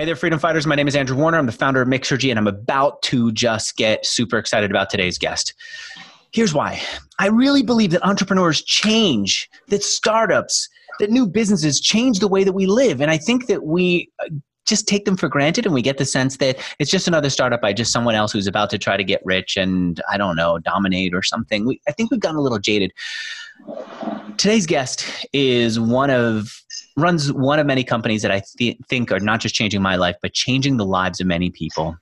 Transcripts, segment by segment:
Hey there, freedom fighters. My name is Andrew Warner. I'm the founder of Mixergy, and I'm about to just get super excited about today's guest. Here's why. I really believe that entrepreneurs change, that startups, that new businesses change the way that we live. And I think that we just take them for granted, and we get the sense that it's just another startup by just someone else who's about to try to get rich and, I don't know, dominate or something. I think we've gotten a little jaded. Today's guest is runs one of many companies that I think are not just changing my life, but changing the lives of many people.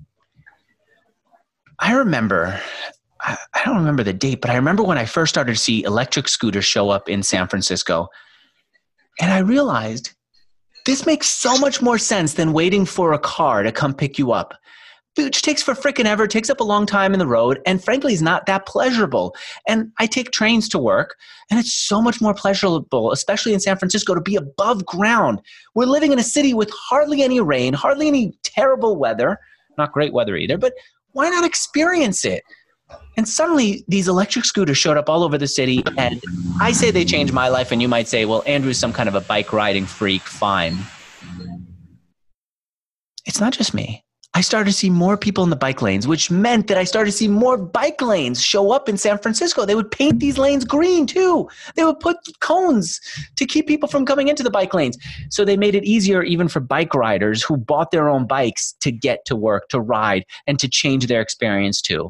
I don't remember the date, but I remember when I first started to see electric scooters show up in San Francisco. And I realized this makes so much more sense than waiting for a car to come pick you up, which takes for frickin' ever, takes up a long time in the road, and frankly is not that pleasurable. And I take trains to work, and it's so much more pleasurable, especially in San Francisco, to be above ground. We're living in a city with hardly any rain, hardly any terrible weather, not great weather either, but why not experience it? And suddenly these electric scooters showed up all over the city, and I say they changed my life, and you might say, well, Andrew's some kind of a bike riding freak. Fine. It's not just me. I started to see more people in the bike lanes, which meant that I started to see more bike lanes show up in San Francisco. They would paint these lanes green too. They would put cones to keep people from coming into the bike lanes. So they made it easier even for bike riders who bought their own bikes to get to work, to ride, and to change their experience too.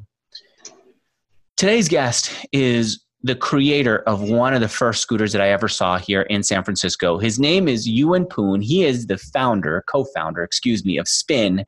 Today's guest is the creator of one of the first scooters that I ever saw here in San Francisco. His name is Ewan Poon. He is the co-founder of Spin.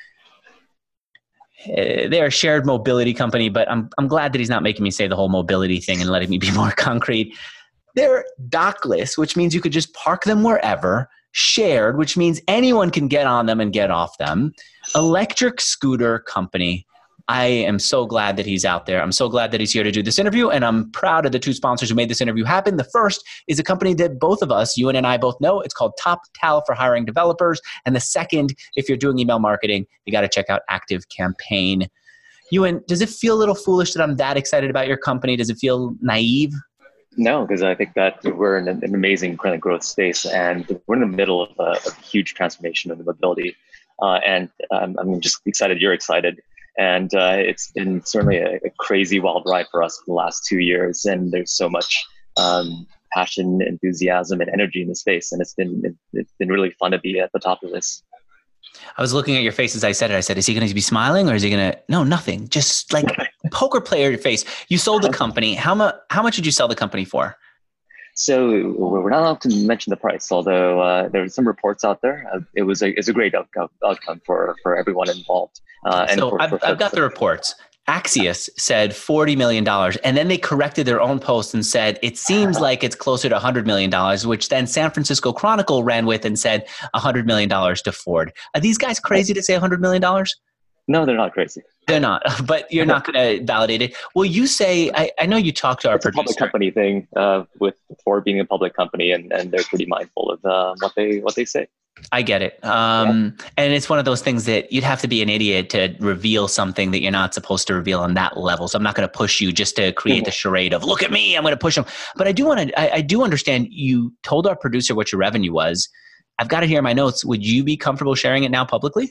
They're a shared mobility company, but I'm glad that he's not making me say the whole mobility thing and letting me be more concrete. They're dockless, which means you could just park them wherever. Shared, which means anyone can get on them and get off them. Electric scooter company. I am so glad that he's out there. I'm so glad that he's here to do this interview, and I'm proud of the two sponsors who made this interview happen. The first is a company that both of us, Ewan and I both know. It's called TopTal for hiring developers. And the second, if you're doing email marketing, you got to check out ActiveCampaign. Ewan, does it feel a little foolish that I'm that excited about your company? Does it feel naive? No, because I think that we're in an amazing kind of growth space, and we're in the middle of a huge transformation of the mobility. And I'm just excited you're excited. And it's been certainly a crazy wild ride for us for the last 2 years. And there's so much passion, enthusiasm, and energy in the space. And it's been really fun to be at the top of this. I was looking at your face as I said it. I said, is he going to be smiling or is he going to? No, nothing. Just like poker player your face. You sold the company. How much did you sell the company for? So we're not allowed to mention the price, although there are some reports out there. It's a great outcome for everyone involved. I've got the reports. Axios said $40 million, and then they corrected their own post and said, it seems like it's closer to $100 million, which then San Francisco Chronicle ran with and said $100 million to Ford. Are these guys crazy to say $100 million? No, they're not crazy. They're not, but you're not going to validate it. Well, you say, I know you talked to our producer. It's a public company thing with Ford being a public company, and they're pretty mindful of what they say. I get it. And it's one of those things that you'd have to be an idiot to reveal something that you're not supposed to reveal on that level. So I'm not going to push you just to create the charade of, look at me, I'm going to push them. But I do understand you told our producer what your revenue was. I've got it here in my notes. Would you be comfortable sharing it now publicly?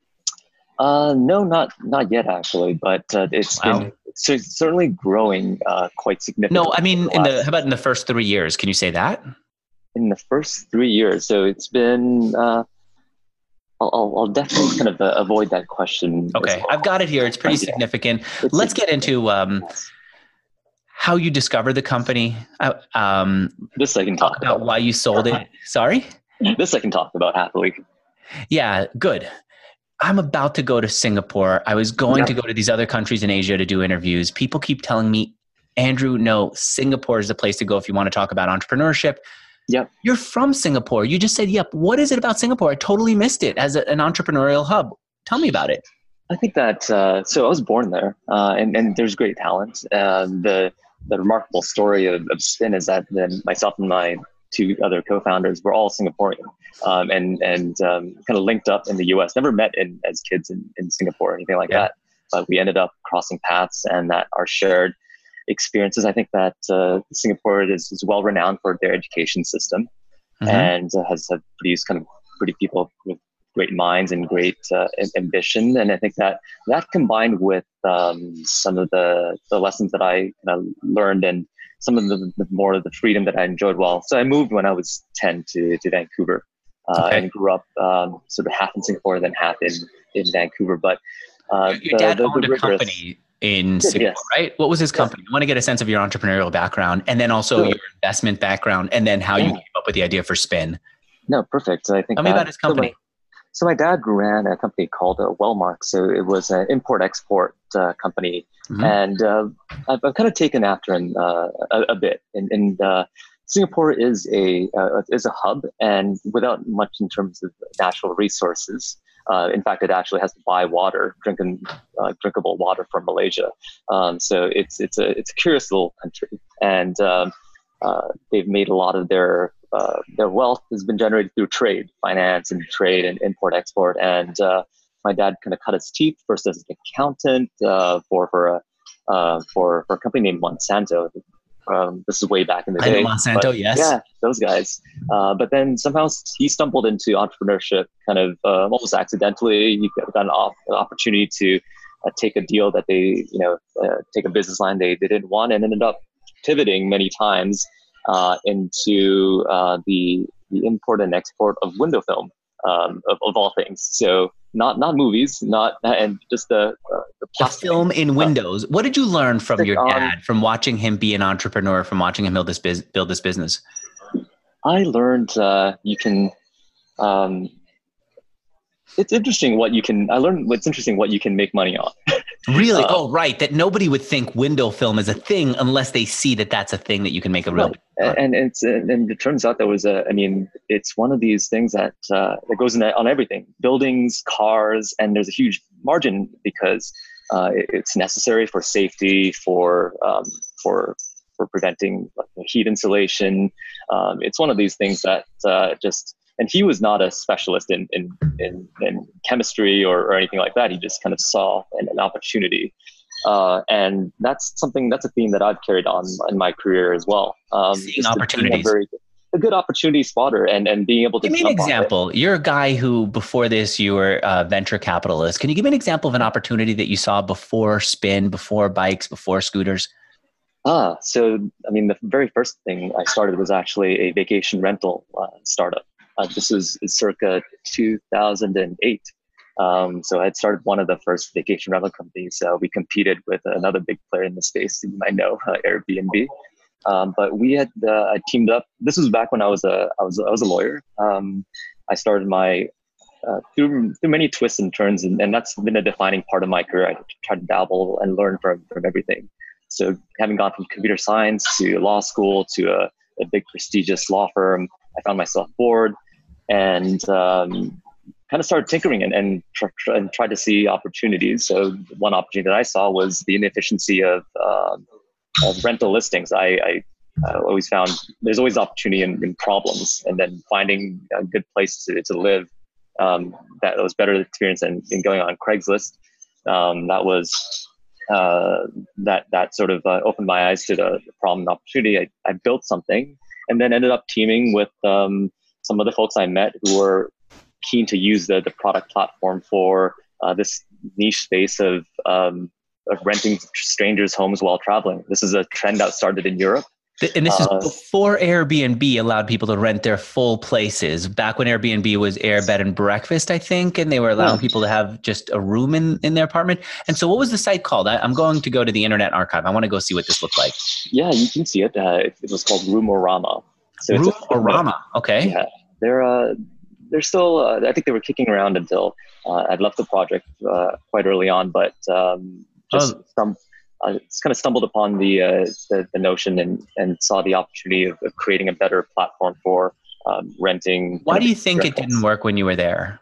No, not yet actually, but it's certainly growing quite significantly. No, I mean, how about in the first 3 years? Can you say that? In the first 3 years, so it's been. I'll definitely kind of avoid that question. Okay, well. I've got it here. It's pretty significant. Let's get into how you discovered the company. This I can talk about. Why you sold it. Sorry? This I can talk about happily. Yeah, good. I'm about to go to Singapore. I was going to go to these other countries in Asia to do interviews. People keep telling me, Andrew, no, Singapore is the place to go if you want to talk about entrepreneurship. Yep. You're from Singapore. You just said, yep. What is it about Singapore? I totally missed it as an entrepreneurial hub. Tell me about it. I think that, so I was born there and there's great talent. The remarkable story of Spin is that myself and my two other co-founders were all Singaporean and kind of linked up in the US, never met as kids in Singapore or anything like that. But we ended up crossing paths, and that our shared experiences. I think that Singapore is well renowned for their education system, and has produced kind of pretty people with great minds and great ambition. And I think that combined with some of the lessons that I learned and some of the more of the freedom that I enjoyed so I moved when I was 10 to Vancouver and grew up sort of half in Singapore, then half in Vancouver. But your dad owned a company in Singapore, right? What was his company? I want to get a sense of your entrepreneurial background and then also your investment background and then how you came up with the idea for Spin. No, perfect. So I think tell me about his company. So my dad ran a company called Wellmark. So it was an import-export company. Mm-hmm. And I've kind of taken after him a bit. And Singapore is a hub, and without much in terms of natural resources. In fact, it actually has to buy drinkable water from Malaysia. So it's a curious little country, and they've made a lot of their wealth has been generated through finance and trade and import export. And my dad kind of cut his teeth first as an accountant for a company named Monsanto. This is way back in the day. I know Monsanto, yes. Yeah, those guys. But then somehow he stumbled into entrepreneurship kind of almost accidentally. He got an opportunity to take a deal that they, take a business line they didn't want, and ended up pivoting many times into the import and export of window film, of all things. So not movies, and just the film in windows. What did you learn from your dad, from watching him be an entrepreneur, from watching him build this business? I learned you can. It's interesting what you can. I learned what's interesting what you can make money on. Really? Right. That nobody would think window film is a thing unless they see that that's a thing that you can make a real. Right. And it turns out there was it's one of these things that goes on everything, buildings, cars, and there's a huge margin because it's necessary for safety, for preventing heat insulation. It's one of these things that and he was not a specialist in chemistry or anything like that. He just kind of saw an opportunity. And that's a theme that I've carried on in my career as well. Seeing opportunities. A good opportunity spotter and being able to give me an example. You're a guy who before this, you were a venture capitalist. Can you give me an example of an opportunity that you saw before Spin, before bikes, before scooters? So the very first thing I started was actually a vacation rental startup. This was circa 2008. So I had started one of the first vacation rental companies. We competed with another big player in the space that you might know, Airbnb. But we had I teamed up. This was back when I was a lawyer. I started my through many twists and turns, and that's been a defining part of my career. I tried to dabble and learn from everything. So having gone from computer science to law school to a big prestigious law firm, I found myself bored and kind of started tinkering and tried to see opportunities. So one opportunity that I saw was the inefficiency of rental listings. I always found there's always opportunity in problems, and then finding a good place to live that was better experience than going on Craigslist. That sort of opened my eyes to the problem and opportunity. I built something and then ended up teaming with some of the folks I met who were keen to use the product platform for this niche space of renting strangers' homes while traveling. This is a trend that started in Europe. And this is before Airbnb allowed people to rent their full places. Back when Airbnb was Air Bed and Breakfast, I think, and they were allowing people to have just a room in their apartment. And so what was the site called? I'm going to go to the Internet Archive. I want to go see what this looked like. Yeah, you can see it. It was called Roomorama. So Roomorama, okay. Yeah, they're still, I think they were kicking around until I'd left the project quite early on, but kind of stumbled upon the notion and saw the opportunity of creating a better platform for renting. Why do you think it didn't work when you were there?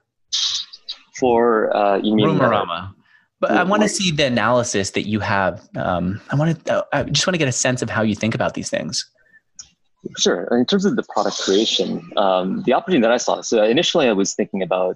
You mean Roomorama? But I want to see the analysis that you have. I just want to get a sense of how you think about these things. Sure. In terms of the product creation, the opportunity that I saw. So initially, I was thinking about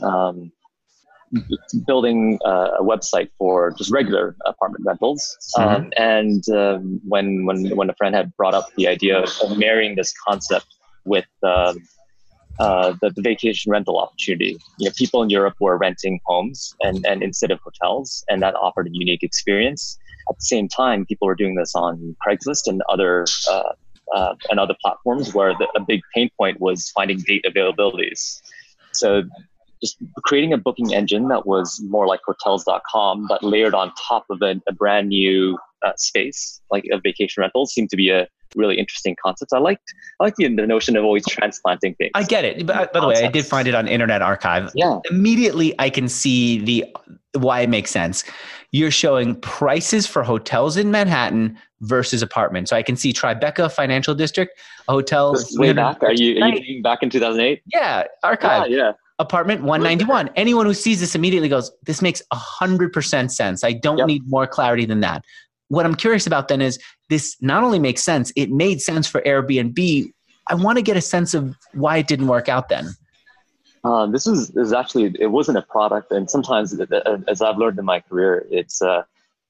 building a website for just regular apartment rentals. And when a friend had brought up the idea of marrying this concept with the vacation rental opportunity. People in Europe were renting homes and instead of hotels, and that offered a unique experience. At the same time, people were doing this on Craigslist and other platforms where a big pain point was finding date availabilities. So just creating a booking engine that was more like hotels.com, but layered on top of a brand new space like a vacation rental seemed to be a really interesting concept. I like the notion of always transplanting things. I get it. By the way, I did find it on Internet Archive. Yeah. Immediately, I can see why it makes sense. You're showing prices for hotels in Manhattan versus apartments. So I can see Tribeca Financial District, a hotel. Way back? Are you thinking back in 2008? Yeah, Archive. Yeah. Apartment 191. Anyone who sees this immediately goes, this makes 100% sense. I don't need more clarity than that. What I'm curious about then is this not only makes sense, it made sense for Airbnb. I want to get a sense of why it didn't work out then. This is actually, it wasn't a product. And sometimes, as I've learned in my career, there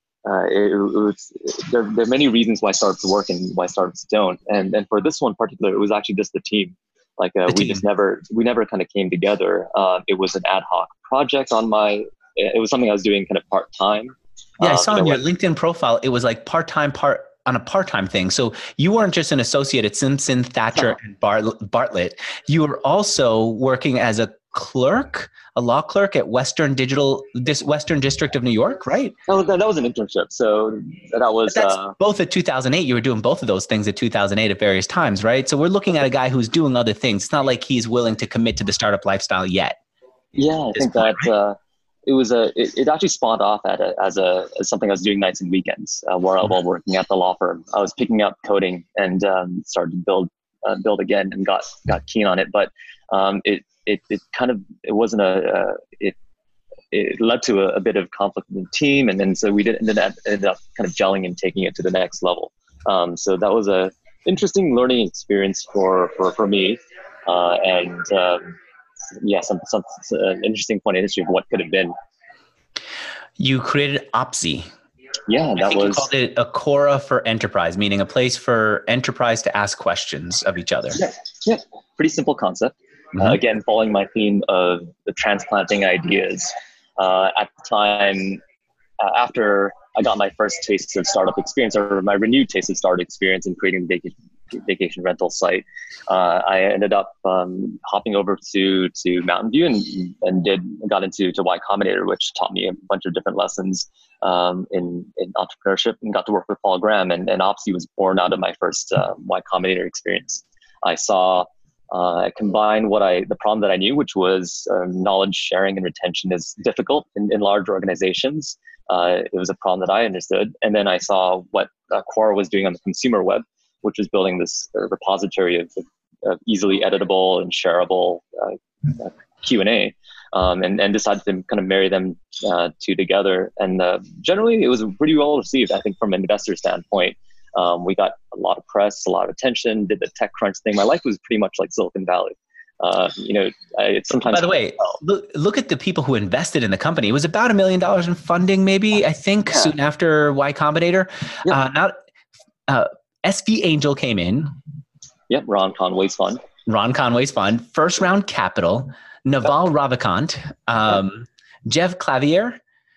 are many reasons why startups work and why startups don't. And for this one particular, it was actually just the team. We never kind of came together. It was an ad hoc project it was something I was doing kind of part-time. Yeah, I saw on your LinkedIn profile, it was like part-time on a part-time thing. So you weren't just an associate at Simpson, Thacher, and Bartlett. You were also working as a law clerk at Western District of New York, right? That was an internship. So that was both at 2008. You were doing both of those things at 2008 at various times, right? So we're looking at a guy who's doing other things. It's not like he's willing to commit to the startup lifestyle yet. Yeah, I think that it actually spawned off as something I was doing nights and weekends while working at the law firm. I was picking up coding and started to build again and got keen on it, but it led to a bit of conflict in the team, and then so we ended up kind of gelling and taking it to the next level. So that was a interesting learning experience for me, and some an interesting point in history of what could have been. You created Opsy. Yeah, you called it a Quora for enterprise, meaning a place for enterprise to ask questions of each other. Yeah. Pretty simple concept. Mm-hmm. Again, following my theme of the transplanting ideas. At the time, after I got my first taste of startup experience, or my renewed taste of startup experience in creating the vacation rental site, I ended up hopping over to Mountain View and got into Y Combinator, which taught me a bunch of different lessons in entrepreneurship, and got to work with Paul Graham. And Opsy was born out of my first Y Combinator experience. I saw combine the problem that I knew, which was knowledge sharing and retention is difficult in large organizations. It was a problem that I understood. And then I saw what Quora was doing on the consumer web, which was building this repository of easily editable and shareable Q&A, and decided to kind of marry them two together. And generally, it was pretty well received, I think, from an investor standpoint. We got a lot of press, a lot of attention, did the TechCrunch thing. My life was pretty much like Silicon Valley. Sometimes. By the way, look at the people who invested in the company. It was about $1 million in funding, maybe, I think, soon after Y Combinator. Yeah. SV Angel came in. Yep, Ron Conway's fund. First round capital. Naval Ravikant. Jeff Clavier.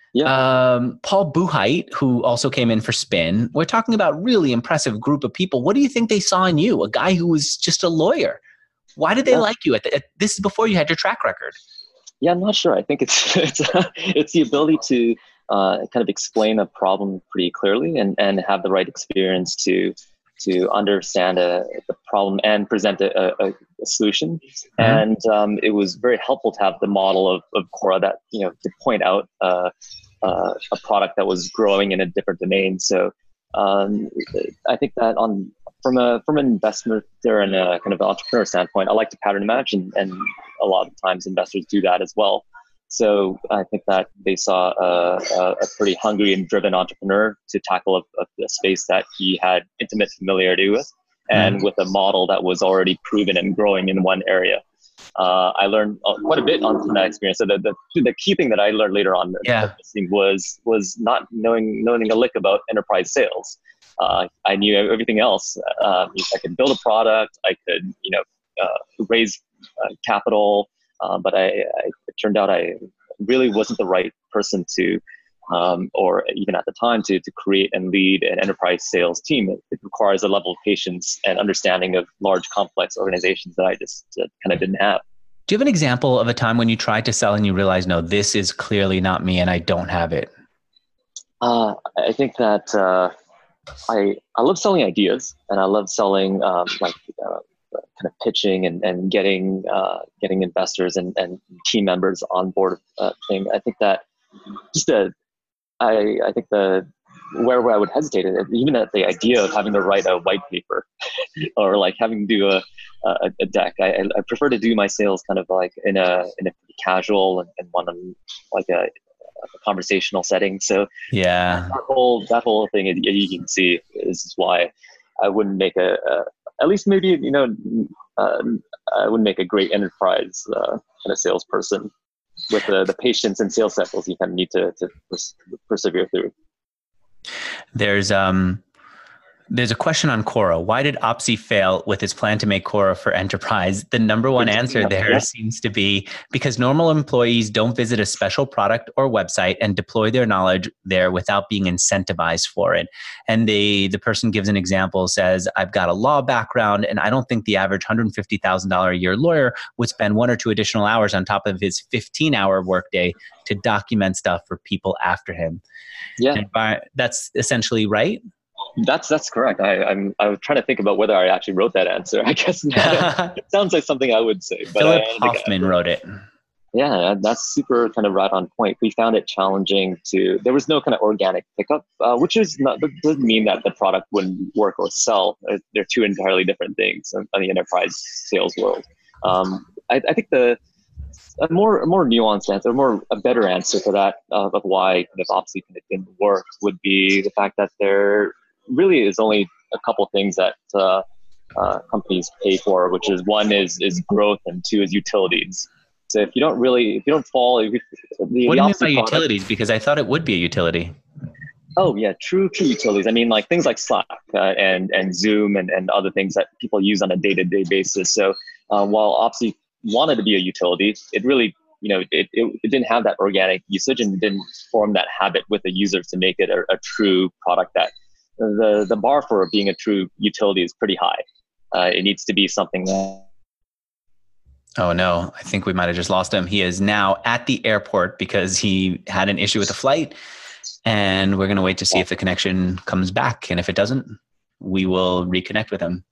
Paul Buchheit, who also came in for Spin. We're talking about really impressive group of people. What do you think they saw in you? A guy who was just a lawyer. Why did they like you? This is before you had your track record. Yeah, I'm not sure. I think it's the ability to kind of explain a problem pretty clearly and have the right experience to understand the problem and present a solution. Mm-hmm. And it was very helpful to have the model of Quora that, to point out a product that was growing in a different domain. So I think that from an investor and a kind of entrepreneur standpoint, I like to pattern match, and a lot of times investors do that as well. So I think that they saw a pretty hungry and driven entrepreneur to tackle a space that he had intimate familiarity with, and with a model that was already proven and growing in one area. I learned quite a bit from that experience. So the key thing that I learned later on was not knowing a lick about enterprise sales. I knew everything else. I could build a product. I could raise capital, but it turned out I really wasn't the right person to, or even at the time, to create and lead an enterprise sales team. It requires a level of patience and understanding of large, complex organizations that I just kind of didn't have. Do you have an example of a time when you tried to sell and you realized, no, this is clearly not me and I don't have it? I think that I love selling ideas, and I love selling kind of pitching and getting investors and team members on board thing. I think that just I think where I would hesitate, even at the idea of having to write a white paper or like having to do a deck. I prefer to do my sales kind of like in a casual and one like a conversational setting. So yeah, that whole thing you can see is why I wouldn't make at least maybe I wouldn't make a great enterprise kind of salesperson with the patience and sales cycles you kind of need to persevere through. There's a question on Quora. Why did Opsy fail with its plan to make Quora for enterprise? The number one answer there seems to be because normal employees don't visit a special product or website and deploy their knowledge there without being incentivized for it. And the person gives an example, says, I've got a law background, and I don't think the average $150,000 a year lawyer would spend 1 or 2 additional hours on top of his 15-hour workday to document stuff for people after him. Yeah, that's essentially right. That's correct. I was trying to think about whether I actually wrote that answer. I guess not. It sounds like something I would say. But Philip Hoffman wrote it. Yeah, that's super kind of right on point. We found it challenging there was no kind of organic pickup, which that doesn't mean that the product wouldn't work or sell. They're two entirely different things in the enterprise sales world. I think a more nuanced answer, a better answer for that of why kind of Opsy kind of didn't work would be the fact that there really is only a couple things that companies pay for, which is one is growth and two is utilities. So if you don't fall. What do you mean by utilities? Because I thought it would be a utility. Oh yeah, true utilities. I mean, like things like Slack and Zoom and other things that people use on a day-to-day basis. So while Opsy wanted to be a utility, it really, it didn't have that organic usage and didn't form that habit with the users to make it a true product. That the bar for being a true utility is pretty high. It needs to be something that. Oh no, I think we might have just lost him. He is now at the airport because he had an issue with a flight, and we're going to wait to see if the connection comes back. And if it doesn't, we will reconnect with him.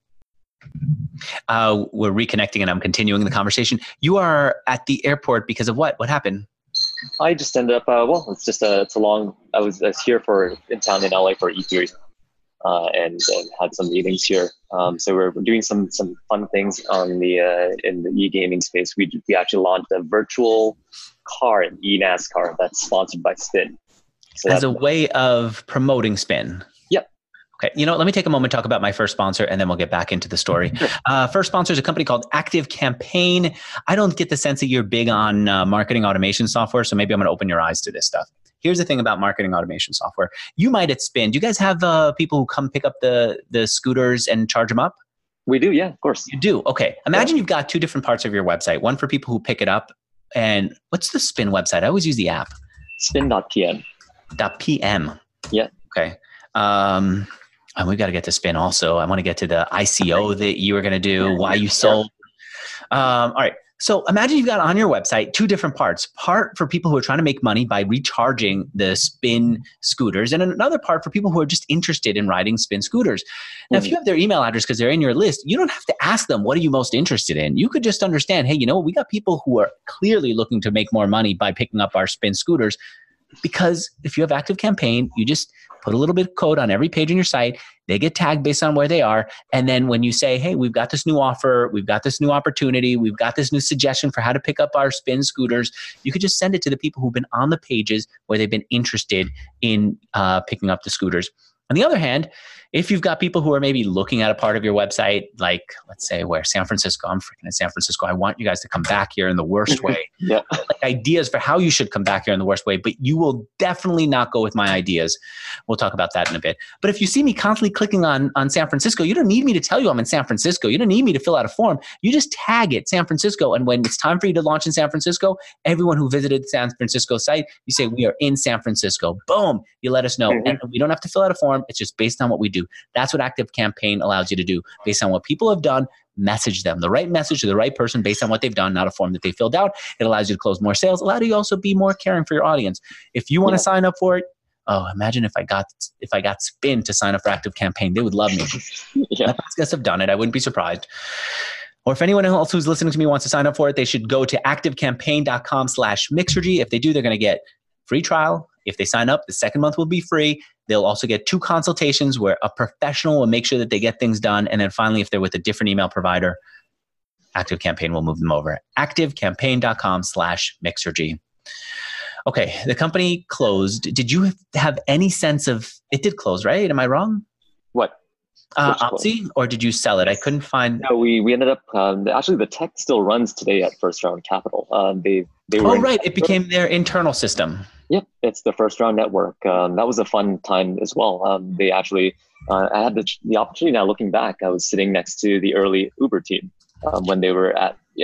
We're reconnecting and I'm continuing the conversation. You are at the airport because of what? What happened? I just ended up, I was here in town in LA for E3 and had some meetings here. So we're doing some fun things in the e-gaming space. We actually launched a virtual car in eNASCAR that's sponsored by Spin. So as a way of promoting Spin. Yep. Okay. Let me take a moment to talk about my first sponsor and then we'll get back into the story. First sponsor is a company called ActiveCampaign. I don't get the sense that you're big on marketing automation software, so maybe I'm going to open your eyes to this stuff. Here's the thing about marketing automation software. You might at Spin, do you guys have people who come pick up the scooters and charge them up? We do, yeah, of course. You do? Okay. Imagine you've got 2 different parts of your website. One for people who pick it up. And what's the Spin website? I always use the app. Spin.pm. .pm. Yeah. Okay. And we've got to get to Spin also. I want to get to the ICO that you were going to do, why you sold. All right. So imagine you've got on your website 2 different parts. Part for people who are trying to make money by recharging the Spin scooters, and another part for people who are just interested in riding Spin scooters. Now, if you have their email address because they're in your list, you don't have to ask them, what are you most interested in? You could just understand, hey, we got people who are clearly looking to make more money by picking up our Spin scooters. Because if you have ActiveCampaign, you just put a little bit of code on every page on your site. They get tagged based on where they are. And then when you say, hey, we've got this new offer, we've got this new opportunity, we've got this new suggestion for how to pick up our Spin scooters, you could just send it to the people who've been on the pages where they've been interested in picking up the scooters. On the other hand, if you've got people who are maybe looking at a part of your website, like let's say where San Francisco, I'm freaking in San Francisco, I want you guys to come back here in the worst way. Yeah. Like ideas for how you should come back here in the worst way, but you will definitely not go with my ideas. We'll talk about that in a bit. But if you see me constantly clicking on San Francisco, you don't need me to tell you I'm in San Francisco. You don't need me to fill out a form. You just tag it San Francisco. And when it's time for you to launch in San Francisco, everyone who visited the San Francisco site, you say, we are in San Francisco. Boom. You let us know. And we don't have to fill out a form. It's just based on what we do. That's what ActiveCampaign allows you to do. Based on what people have done, message them the right message to the right person based on what they've done, not a form that they filled out. It allows you to close more sales, allows you to also be more caring for your audience. If you want to sign up for it, imagine if I got Spin to sign up for ActiveCampaign, they would love me. My past guests have done it. I wouldn't be surprised. Or if anyone else who's listening to me wants to sign up for it, they should go to activecampaign.com/Mixergy. If they do, they're going to get free trial. If they sign up, the second month will be free. They'll also get 2 consultations where a professional will make sure that they get things done. And then finally, if they're with a different email provider, ActiveCampaign will move them over. activecampaign.com/Mixergy. Okay, the company closed. Did you have any sense of, it did close, right? Am I wrong? What? Opsy, or did you sell it? I couldn't find. No, we ended up, actually the tech still runs today at First Round Capital. They were right. It became their internal system. Yep, it's the First Round network. That was a fun time as well. They actually, I had the opportunity now looking back, I was sitting next to the early Uber team when they were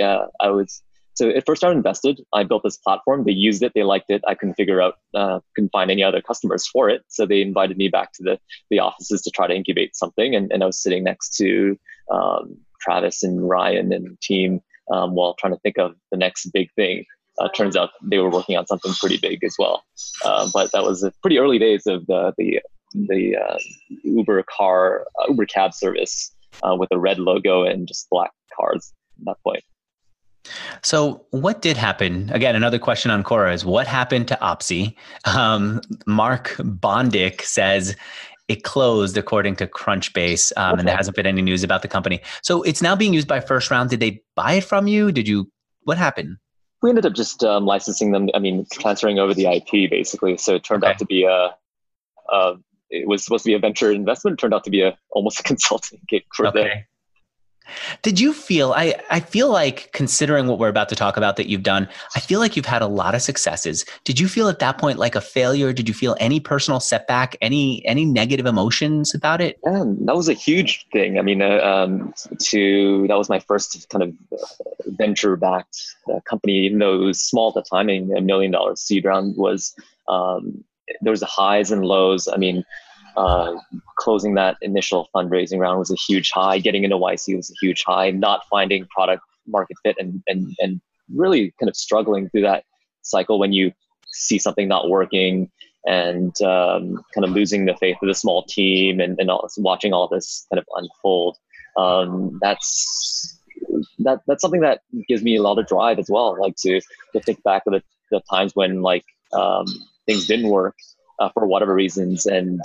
so at First Round invested, I built this platform. They used it, they liked it. I couldn't find any other customers for it. So they invited me back to the offices to try to incubate something. And I was sitting next to Travis and Ryan and team while trying to think of the next big thing. Turns out they were working on something pretty big as well. But that was pretty early days of the Uber cab service with a red logo and just black cars at that point. So what did happen? Again, another question on Quora is what happened to Opsy? Mark Bondick says it closed according to Crunchbase, and there hasn't been any news about the company. So it's now being used by First Round. Did they buy it from you? What happened? We ended up just licensing them. Transferring over the IP basically. So it turned out to be it was supposed to be a venture investment. It turned out to be almost a consulting gig for them. Did you feel, I feel like considering what we're about to talk about that you've done, I feel like you've had a lot of successes. Did you feel at that point like a failure? Did you feel any personal setback, any negative emotions about it? Yeah, that was a huge thing. That was my first kind of venture-backed company, even though it was small at the time. $1 million seed round was, there was the highs and lows. Closing that initial fundraising round was a huge high. Getting into YC was a huge high. Not finding product market fit and really kind of struggling through that cycle when you see something not working and kind of losing the faith of the small team and watching all this kind of unfold. That's something that gives me a lot of drive as well. Like to think back of the times when things didn't work. For whatever reasons, and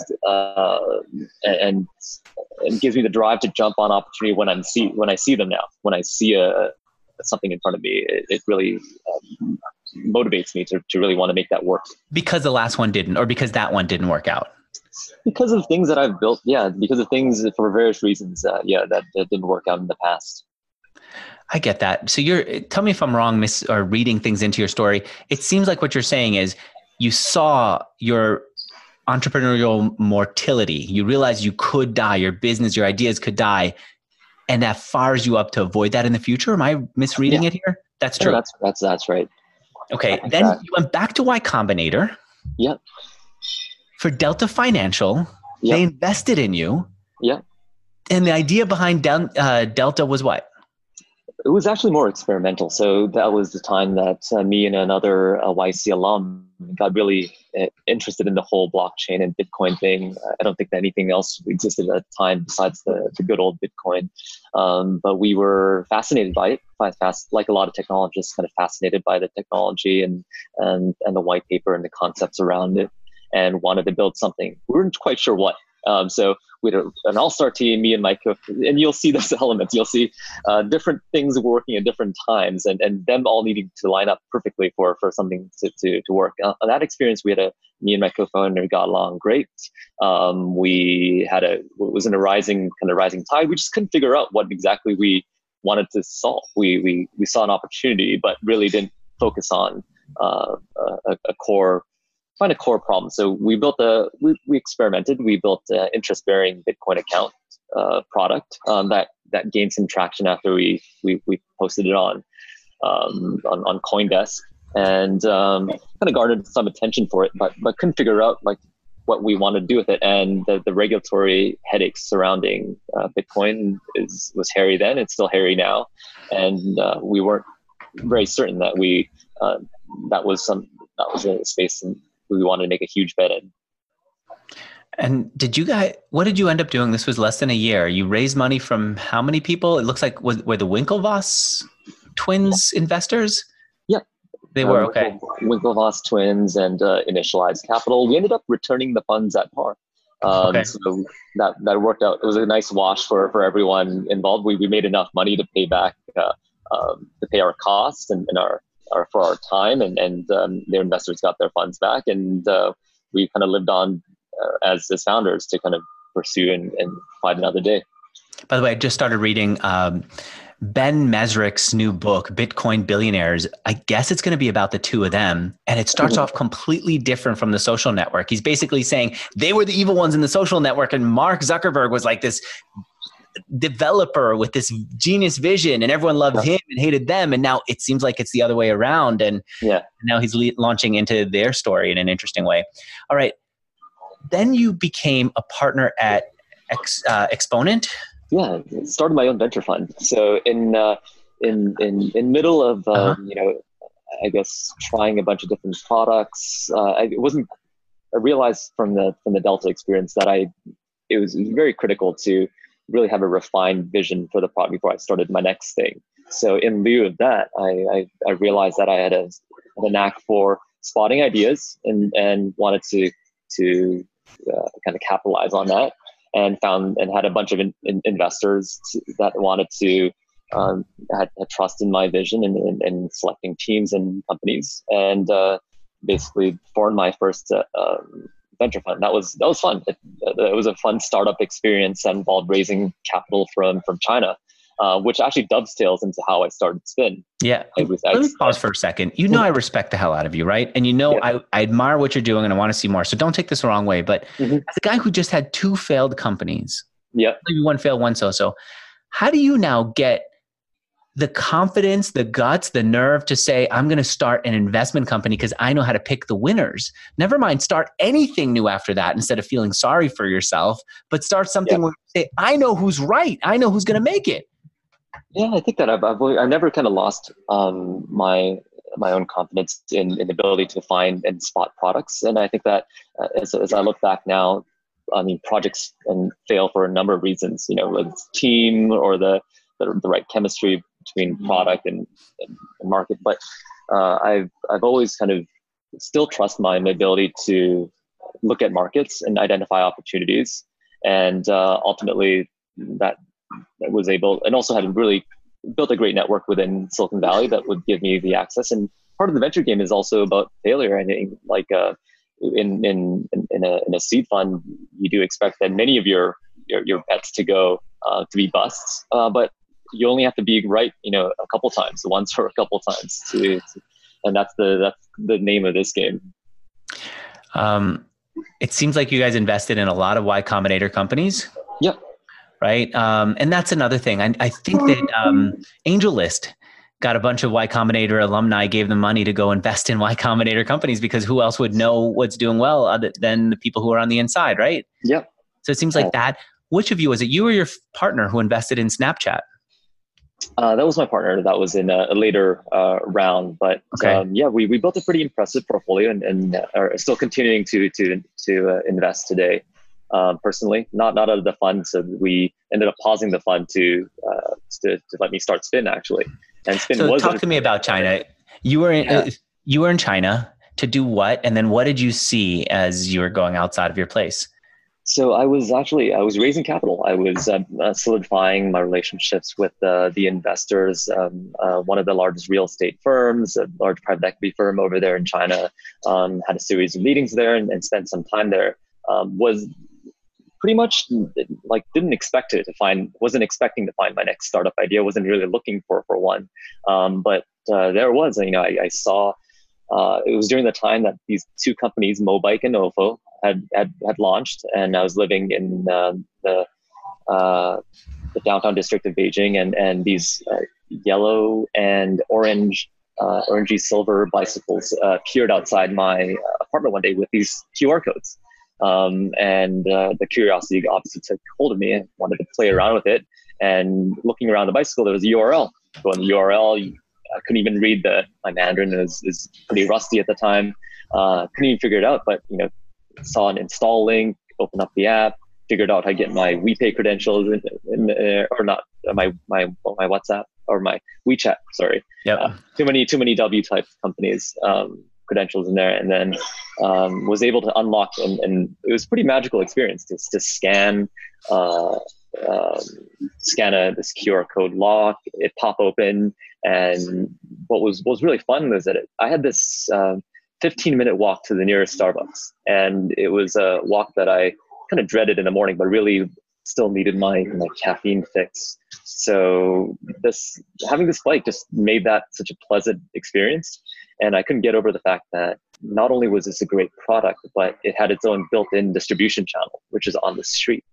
gives me the drive to jump on opportunity when I see them now. When I see something in front of me, it really motivates me to really want to make that work. Because the last one didn't, or because that one didn't work out? Because of things that I've built, because of things for various reasons, that didn't work out in the past. I get that. So tell me if I'm wrong, or reading things into your story. It seems like what you're saying is, you saw your entrepreneurial mortality. You realized you could die, your business, your ideas could die, and that fires you up to avoid that in the future. Am I misreading it here? That's true. That's right. Okay. Then you went back to Y Combinator. Yep. For Delta Financial. Yep. They invested in you. Yep. And the idea behind Delta was what? It was actually more experimental. So that was the time that me and another YC alum got really interested in the whole blockchain and Bitcoin thing. I don't think that anything else existed at the time besides the good old Bitcoin. But we were fascinated by it, like a lot of technologists, kind of fascinated by the technology and the white paper and the concepts around it, and wanted to build something. We weren't quite sure what. So we had an all-star team, me and my co, and you'll see those elements. You'll see different things working at different times, and them all needing to line up perfectly for something to work. On that experience, me and my co-founder got along great. We had it was in a rising tide. We just couldn't figure out what exactly we wanted to solve. We saw an opportunity, but really didn't focus on a core problem. So we we experimented. We built an interest-bearing Bitcoin account product that gained some traction after we posted it on CoinDesk, and kind of garnered some attention for it, but couldn't figure out like what we want to do with it. And the regulatory headaches surrounding Bitcoin was hairy then. It's still hairy now, and we weren't very certain that that was a space we wanted to make a huge bet in. And what did you end up doing? This was less than a year. You raised money from how many people? It looks like were the Winklevoss twins investors? Yeah. They were, okay. Winklevoss twins and Initialized Capital. We ended up returning the funds at par. Okay. So that worked out. It was a nice wash for everyone involved. We made enough money to pay back, to pay our costs and for our time, and their investors got their funds back, and we kind of lived on as founders to kind of pursue and find another day. By the way, I just started reading Ben Mesrick's new book, Bitcoin Billionaires. I guess it's going to be about the two of them. And it starts off completely different from The Social Network. He's basically saying they were the evil ones in The Social Network, and Mark Zuckerberg was like this developer with this genius vision, and everyone loved him and hated them. And now it seems like it's the other way around. And now he's launching into their story in an interesting way. All right. Then you became a partner at Exponent. Yeah, started my own venture fund. So in middle of I guess trying a bunch of different products, I realized from the Delta experience that it was very critical to really have a refined vision for the product before I started my next thing. So in lieu of that, I realized that I had a knack for spotting ideas and wanted to kind of capitalize on that, and had a bunch of investors that wanted to had trust in my vision and selecting teams and companies, and basically formed my first venture fund. That was fun. It was a fun startup experience that involved raising capital from China, which actually dovetails into how I started Spin. Yeah. Let me pause for a second. I respect the hell out of you, right? And I admire what you're doing and I want to see more. So don't take this the wrong way. But as a guy who just had 2 failed companies, maybe one failed, one so, how do you now get the confidence, the guts, the nerve to say, I'm going to start an investment company because I know how to pick the winners? Never mind, start anything new after that instead of feeling sorry for yourself, but start something where you say, I know who's right. I know who's going to make it. Yeah, I think that I've never kind of lost my own confidence in the ability to find and spot products. And I think that as I look back now, I mean, projects fail for a number of reasons, whether it's team or the right chemistry between product and market. But I've always kind of still trust my ability to look at markets and identify opportunities. And ultimately that was able, and also had really built a great network within Silicon Valley that would give me the access. And part of the venture game is also about failure. I think like in a seed fund, you do expect that many of your bets to go to be busts, but you only have to be right, a couple times, once or a couple times, and that's the name of this game. It seems like you guys invested in a lot of Y Combinator companies. Yep. Right. And that's another thing. I think that AngelList got a bunch of Y Combinator alumni, gave them money to go invest in Y Combinator companies, because who else would know what's doing well other than the people who are on the inside, right? Yep. So it seems like that. Which of you, was it you or your partner who invested in Snapchat? That was my partner. That was in a later round, but we built a pretty impressive portfolio and are still continuing to invest today. Personally, not out of the fund, so we ended up pausing the fund to let me start Spin actually. And Spin so talk to me about China. You were in China to do what, and then what did you see as you were going outside of your place? So I was raising capital. I was solidifying my relationships with the investors. One of the largest real estate firms, a large private equity firm over there in China, had a series of meetings there and spent some time there. Was pretty much like wasn't expecting to find my next startup idea. Wasn't really looking for one, but there it was. I saw. It was during the time that these two companies, Mobike and Ofo, had launched, and I was living in the downtown district of Beijing, and these yellow and orangey silver bicycles appeared outside my apartment one day with these QR codes. And the curiosity obviously took hold of me. I wanted to play around with it, and looking around the bicycle, there was a URL. Go on the URL. I couldn't even read my Mandarin is pretty rusty at the time. Couldn't even figure it out, but saw an install link, opened up the app, figured out how to get my WePay credentials or not my WhatsApp or my WeChat. Sorry, too many W type companies credentials in there, and then was able to unlock and it was a pretty magical experience to scan. Scan this QR code lock, it pop open, and what was really fun was that I had this 15-minute walk to the nearest Starbucks, and it was a walk that I kind of dreaded in the morning, but really still needed my caffeine fix. So having this bike just made that such a pleasant experience, and I couldn't get over the fact that not only was this a great product, but it had its own built-in distribution channel, which is on the street.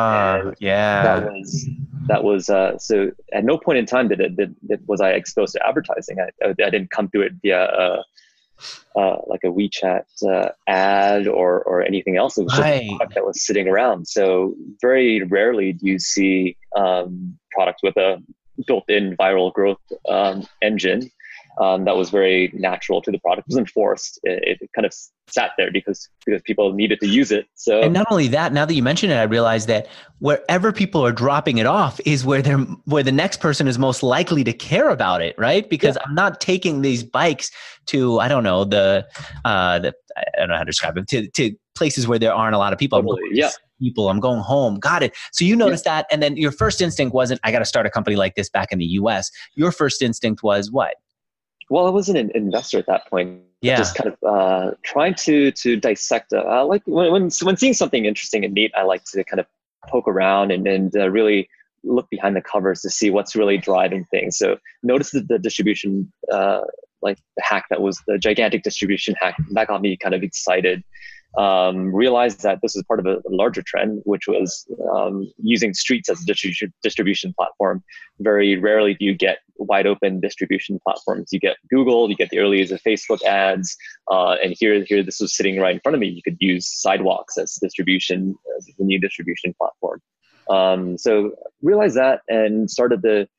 Yeah. That was so at no point in time was I exposed to advertising. I didn't come to it via like a WeChat ad or anything else. It was just a product that was sitting around. So very rarely do you see products with a built-in viral growth engine. That was very natural to the product. It wasn't forced. It kind of sat there because people needed to use it. So, and not only that, now that you mention it, I realize that wherever people are dropping it off is where the next person is most likely to care about it, right? Because I'm not taking these bikes to, I don't know, I don't know how to describe it, to places where there aren't a lot of people. Totally. I'm going home. Got it. So you noticed that, and then your first instinct wasn't, I got to start a company like this back in the US. Your first instinct was what? Well, I wasn't an investor at that point. Yeah. Just kind of trying to dissect. Like when seeing something interesting and neat, I like to kind of poke around and really look behind the covers to see what's really driving things. So notice the distribution, like the hack that was the gigantic distribution hack. That got me kind of excited. Realized that this is part of a larger trend, which was using streets as a distribution platform. Very rarely do you get wide open distribution platforms. You get Google, you get the early of Facebook ads, and here this was sitting right in front of me. You could use sidewalks as distribution, as the new distribution platform. So realized that and started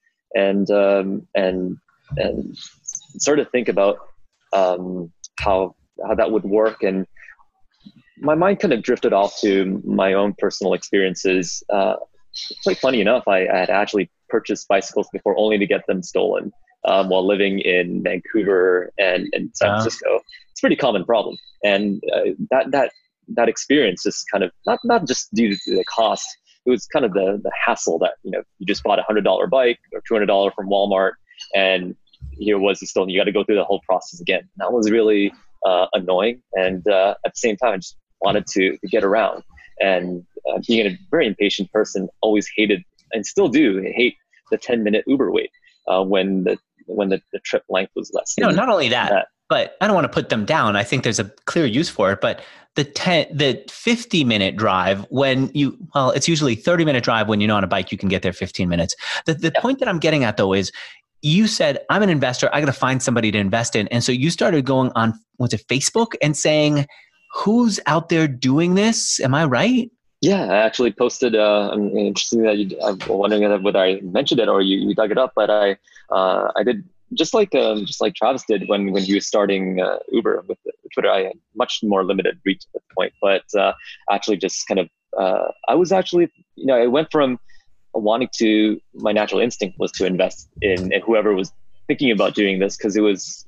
started to think about how that would work, and my mind kind of drifted off to my own personal experiences. Quite funny enough, I had actually purchased bicycles before only to get them stolen while living in Vancouver and San Francisco. It's a pretty common problem. And that experience is kind of not just due to the cost. It was kind of the hassle that, you just bought a $100 bike or $200 from Walmart, and here was the stolen. You got to go through the whole process again. That was really annoying. And at the same time, I just wanted to get around. And being a very impatient person, always hated and still do hate the 10-minute Uber wait when the trip length was less. Not only that, but I don't want to put them down. I think there's a clear use for it. But the 50-minute drive it's usually 30-minute drive when you're on a bike, you can get there 15 minutes. The point that I'm getting at though is, you said, I'm an investor, I got to find somebody to invest in. And so you started going on, was it Facebook, and saying, who's out there doing this? Am I right? Yeah, I actually posted, interesting that I'm wondering whether I mentioned it or you dug it up, but I did just like Travis did when he was starting Uber with Twitter. I had much more limited reach at that point, but actually just kind of, I was actually, I went from my natural instinct was to invest in whoever was thinking about doing this, because there's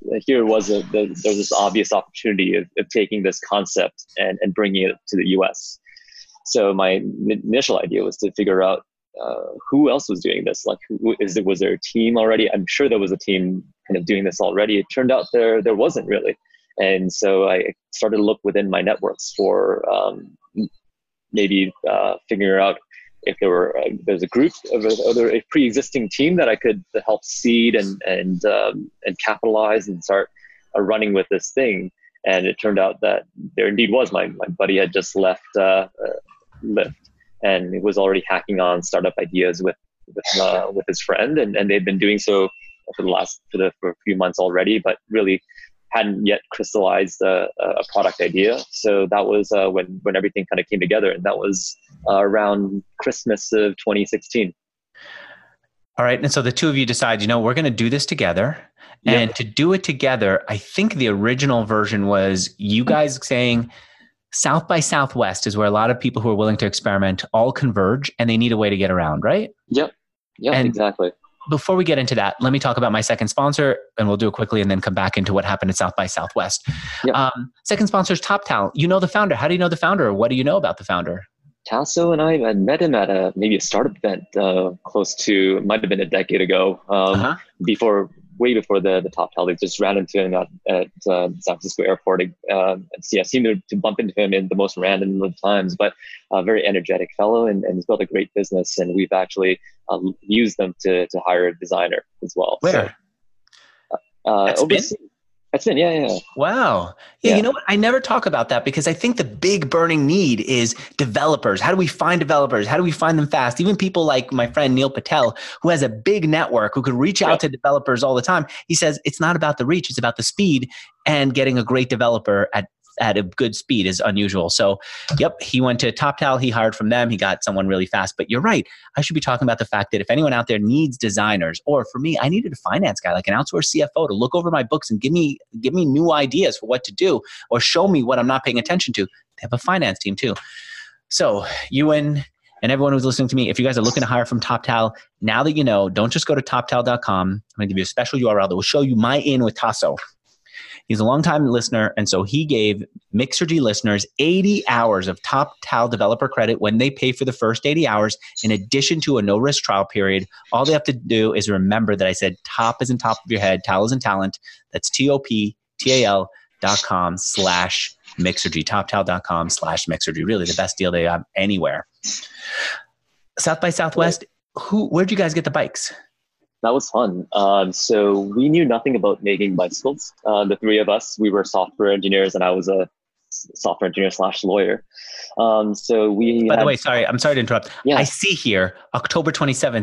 this obvious opportunity of taking this concept and bringing it to the US. So my initial idea was to figure out who else was doing this. Like, was there a team already? I'm sure there was a team kind of doing this already. It turned out there wasn't really. And so I started to look within my networks for maybe figuring out if there's a group of a pre-existing team that I could help seed and capitalize and start running with this thing. And it turned out that there indeed was. My buddy had just left Lyft, and he was already hacking on startup ideas with his friend, and they'd been doing so for a few months already, but really hadn't yet crystallized a product idea. So that was when everything kind of came together, and that was around Christmas of 2016. All right. And so the two of you decide, we're going to do this together. And to do it together, I think the original version was you guys saying South by Southwest is where a lot of people who are willing to experiment all converge, and they need a way to get around, right? Yep, and exactly. Before we get into that, let me talk about my second sponsor, and we'll do it quickly and then come back into what happened at South by Southwest. Yep. Second sponsor is TopTal. You know the founder. How do you know the founder? What do you know about the founder? Tasso and I had met him at maybe a startup event close to, might have been a decade ago, way before the TopTal. They just ran into him at San Francisco airport. I seemed to bump into him in the most random of times, but a very energetic fellow, and he's built a great business. And we've actually used them to hire a designer as well. Where? That's been, yeah. Wow. Yeah, you know what? I never talk about that because I think the big burning need is developers. How do we find developers? How do we find them fast? Even people like my friend Neil Patel, who has a big network, who could reach out to developers all the time. He says it's not about the reach, it's about the speed, and getting a great developer at a good speed is unusual. So, he went to TopTal. He hired from them. He got someone really fast. But you're right. I should be talking about the fact that if anyone out there needs designers, or for me, I needed a finance guy, like an outsourced CFO, to look over my books and give me new ideas for what to do, or show me what I'm not paying attention to. They have a finance team too. So Ewan and everyone who's listening to me, if you guys are looking to hire from TopTal, now that you know, don't just go to toptal.com. I'm going to give you a special URL that will show you my in with Tasso. He's a longtime listener, and so he gave Mixergy listeners 80 hours of TopTal developer credit when they pay for the first 80 hours, in addition to a no-risk trial period. All they have to do is remember that I said top is in top of your head, tal is in talent. That's TOPTAL.com/Mixergy, toptal.com/Mixergy. Really the best deal they have anywhere. South by Southwest, where'd you guys get the bikes? That was fun. So we knew nothing about making bicycles. The three of us, we were software engineers, and I was a software engineer / lawyer. So we. By the way, I'm sorry to interrupt. Yeah. I see here October 29,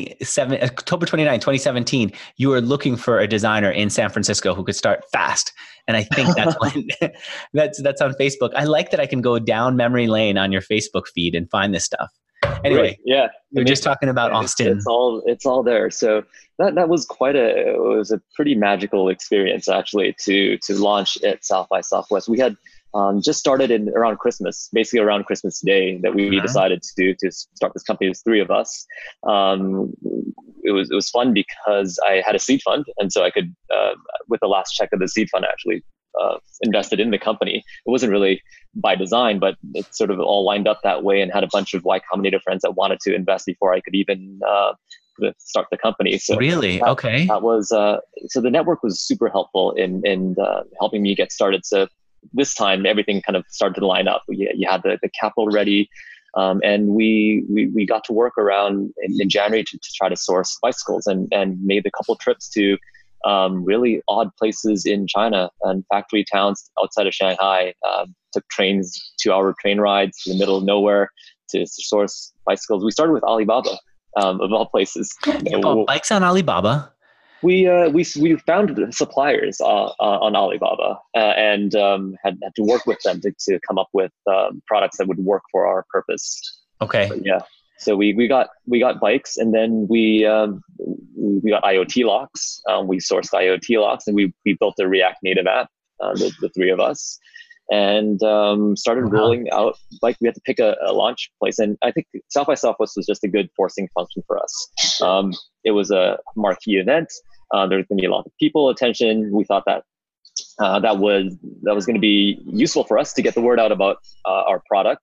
2017. You were looking for a designer in San Francisco who could start fast, and I think that's when that's on Facebook. I like that I can go down memory lane on your Facebook feed and find this stuff. Anyway, we're just talking about Austin. It's all there. So that was it was a pretty magical experience actually to launch at South by Southwest. We had just started around Christmas, basically around Christmas Day, that we decided to start this company. It was three of us. It was fun because I had a seed fund, and so I could, with the last check of the seed fund, actually invested in the company. It wasn't really by design, but it sort of all lined up that way, and had a bunch of Y Combinator friends that wanted to invest before I could even start the company. So really, okay. That was so the network was super helpful in helping me get started. So this time everything kind of started to line up. You had the capital ready, and we got to work around in January to try to source bicycles, and made a couple trips to really odd places in China and factory towns outside of Shanghai. Took 2-hour train rides to the middle of nowhere to source bicycles. We started with Alibaba, of all places. You bought bikes on Alibaba? We found suppliers on Alibaba, and had to work with them to come up with products that would work for our purpose. Okay. But yeah. So we got bikes, and then we got IoT locks. We sourced IoT locks, and we built a React Native app, the three of us, and started rolling out. Like, we had to pick a launch place, and I think South by Southwest was just a good forcing function for us. It was a marquee event. There was going to be a lot of people attention. We thought that that was going to be useful for us to get the word out about our product.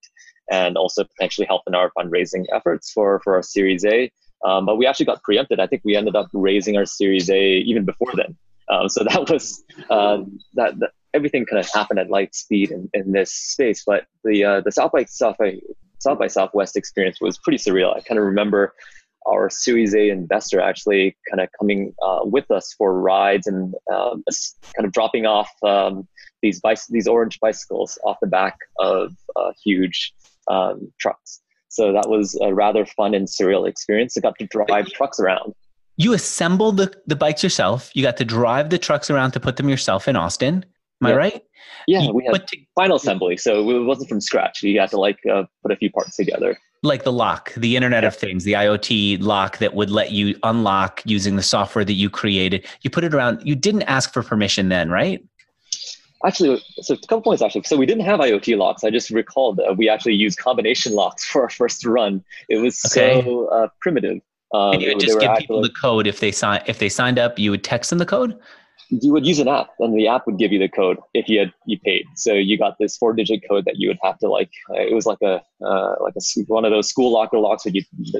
and also potentially help in our fundraising efforts for our Series A. But we actually got preempted. I think we ended up raising our Series A even before then. So that was that everything kind of happened at light speed in this space. But the South by Southwest experience was pretty surreal. I kind of remember our Series A investor actually kind of coming with us for rides and kind of dropping off these orange bicycles off the back of huge trucks. So that was a rather fun and surreal experience. I got to drive trucks around. You assembled the bikes yourself. You got to drive the trucks around to put them yourself in Austin. Am I right? Yeah, we had final assembly. So it wasn't from scratch. You had to put a few parts together. Like the lock, the Internet of Things, the IoT lock that would let you unlock using the software that you created. You put it around. You didn't ask for permission then, right? Actually, so a couple points actually. So we didn't have IoT locks. I just recalled we actually used combination locks for our first run. It was so primitive. And you would just give people the code if they signed up. You would text them the code. You would use an app, and the app would give you the code if you paid. So you got this 4-digit code that you would have to it was like one of those school locker locks with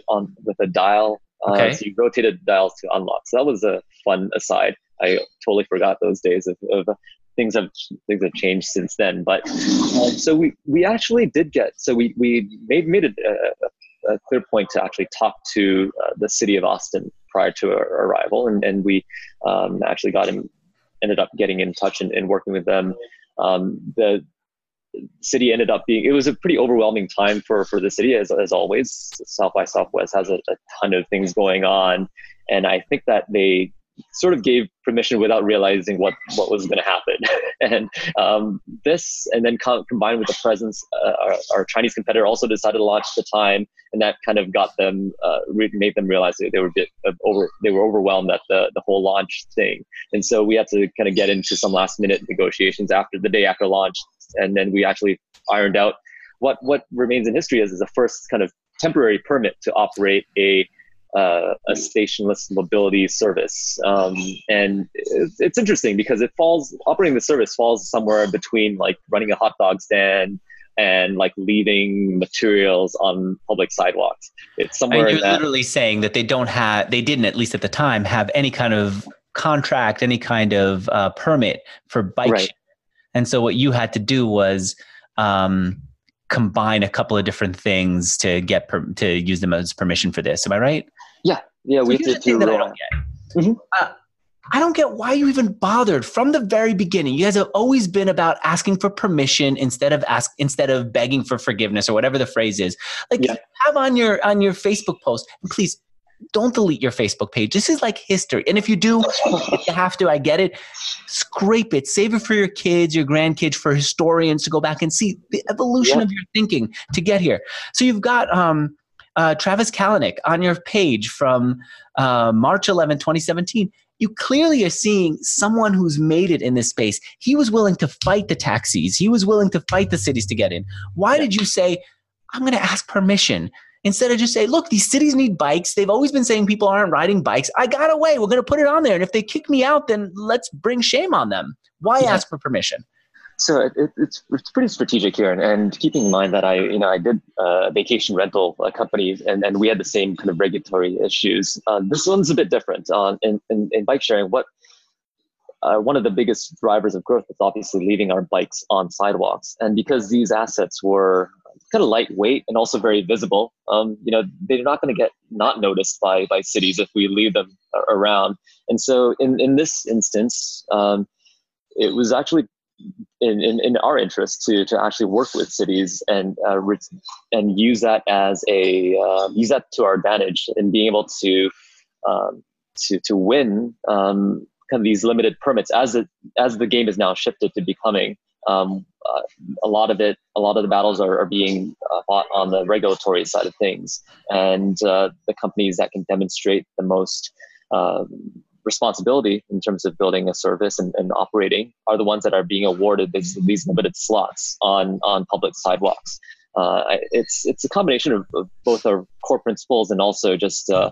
a dial. So you rotated dials to unlock. So that was a fun aside. I totally forgot those days of things have changed since then. But so we actually did we made a clear point to actually talk to the city of Austin prior to our arrival, and we actually ended up getting in touch and working with them. The city ended up it was a pretty overwhelming time for the city, as always. South by Southwest has a ton of things going on, and I think that they sort of gave permission without realizing what was going to happen. And this, and then combined with the presence, our Chinese competitor also decided to launch at the time, and that kind of got them, made them realize that they were they were overwhelmed at the whole launch thing. And so we had to kind of get into some last minute negotiations the day after launch. And then we actually ironed out what remains in history is the first kind of temporary permit to operate a stationless mobility service. And it's interesting because operating the service falls somewhere between like running a hot dog stand and like leaving materials on public sidewalks. It's somewhere. And you're literally saying that they didn't, at least at the time, have any kind of contract, any kind of permit for bike. Right. And so what you had to do was combine a couple of different things to get to use them as permission for this. Am I right? Yeah. So we did too. That I don't get. Mm-hmm. I don't get why you even bothered from the very beginning. You guys have always been about asking for permission instead of begging for forgiveness or whatever the phrase is. Have on your Facebook post, and please don't delete your Facebook page. This is like history. And if you do, if you have to, I get it. Scrape it, save it for your kids, your grandkids, for historians to go back and see the evolution of your thinking to get here. So you've got Travis Kalanick on your page from March 11, 2017. You clearly are seeing someone who's made it in this space. He was willing to fight the taxis. He was willing to fight the cities to get in. Why did you say, I'm going to ask permission? Instead of just say, look, these cities need bikes. They've always been saying people aren't riding bikes. I got a way. We're going to put it on there. And if they kick me out, then let's bring shame on them. Why ask for permission? So it's pretty strategic here, and keeping in mind that I did vacation rental companies, and we had the same kind of regulatory issues. This one's a bit different. In bike sharing, one of the biggest drivers of growth is obviously leaving our bikes on sidewalks, and because these assets were kind of lightweight and also very visible, they're not going to get not noticed by cities if we leave them around. And so in this instance, it was actually in our interest to actually work with cities and use that use that to our advantage in being able to win kind of these limited permits as the game is now shifted to becoming. A lot of the battles are being fought on the regulatory side of things, and the companies that can demonstrate the most responsibility in terms of building a service and operating are the ones that are being awarded these limited slots on public sidewalks. It's a combination of both our core principles and also just the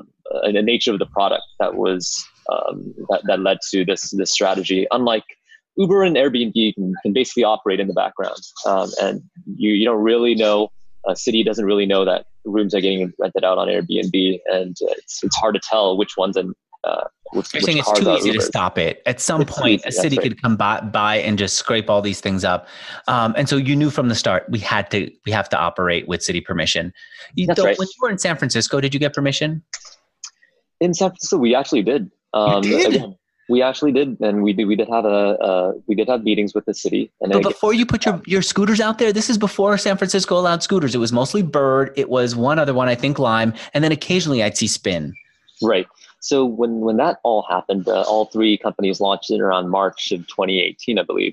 nature of the product that was that led to this strategy. Unlike Uber and Airbnb can basically operate in the background, and you don't really know. A city doesn't really know that rooms are getting rented out on Airbnb, and it's hard to tell which ones and which You're saying it's cars too are easy to Ubers. stop it. At some It's point, easy, a city that's right. could come by and just scrape all these things up. And so you knew from the start we have to operate with city permission. That's right. When you were in San Francisco, did you get permission? In San Francisco, we actually did. You did? Again, we actually did, and we did have meetings with the city. And But before you put your scooters out there, this is before San Francisco allowed scooters. It was mostly Bird. It was one other one, I think Lime, and then occasionally I'd see Spin. Right. So when that all happened, all three companies launched in around March of 2018, I believe.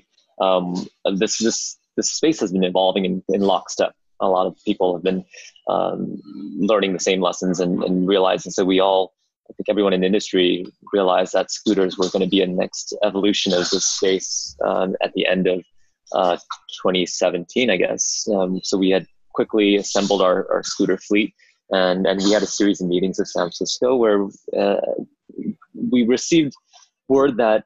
This space has been evolving in lockstep. A lot of people have been learning the same lessons and realizing. So I think everyone in the industry realized that scooters were going to be a next evolution of this space at the end of 2017, I guess. So we had quickly assembled our scooter fleet, and we had a series of meetings with San Francisco where we received word that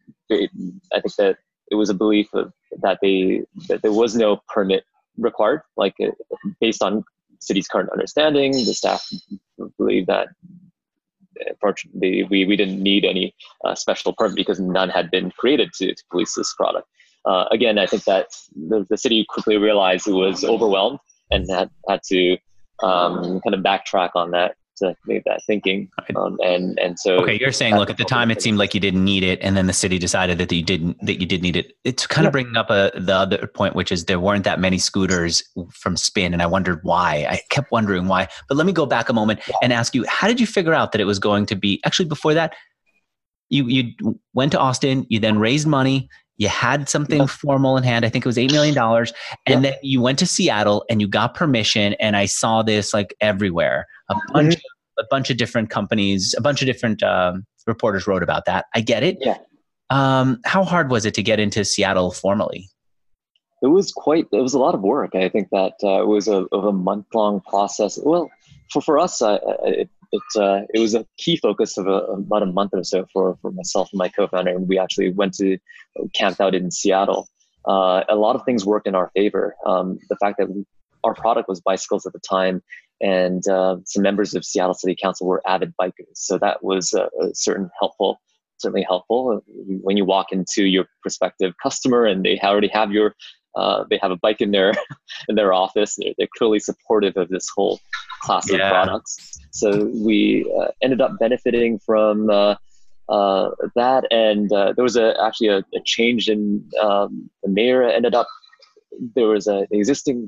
I think that it was a belief that there was no permit required, based on city's current understanding. The staff believed that unfortunately we didn't need any special permit because none had been created to police this product. Again, I think that the city quickly realized it was overwhelmed and had to kind of backtrack on that to make that thinking. And so okay, you're saying, look, at the time it seemed like you didn't need it, and then the city decided that you did need it. It's kind of bringing up the other point, which is there weren't that many scooters from Spin, and I wondered why. I kept wondering why. But let me go back a moment and ask you, how did you figure out that it was going to be? Actually, before that, you went to Austin, you then raised money. You had something formal in hand. I think it was $8 million. And then you went to Seattle and you got permission. And I saw this like everywhere. A bunch of different companies, a bunch of different reporters wrote about that. I get it. Yeah. How hard was it to get into Seattle formally? It was a lot of work. I think that it was a month-long process. Well, for us, it was a key focus of about a month or so for myself and my co-founder, and we actually camped out in Seattle. A lot of things worked in our favor. The fact that our product was bicycles at the time, and some members of Seattle City Council were avid bikers, so that was certainly helpful. When you walk into your prospective customer and they already have they have a bike in their office. They're clearly supportive of this whole class of products. So we ended up benefiting from that, and there was actually a change in the mayor. There was an existing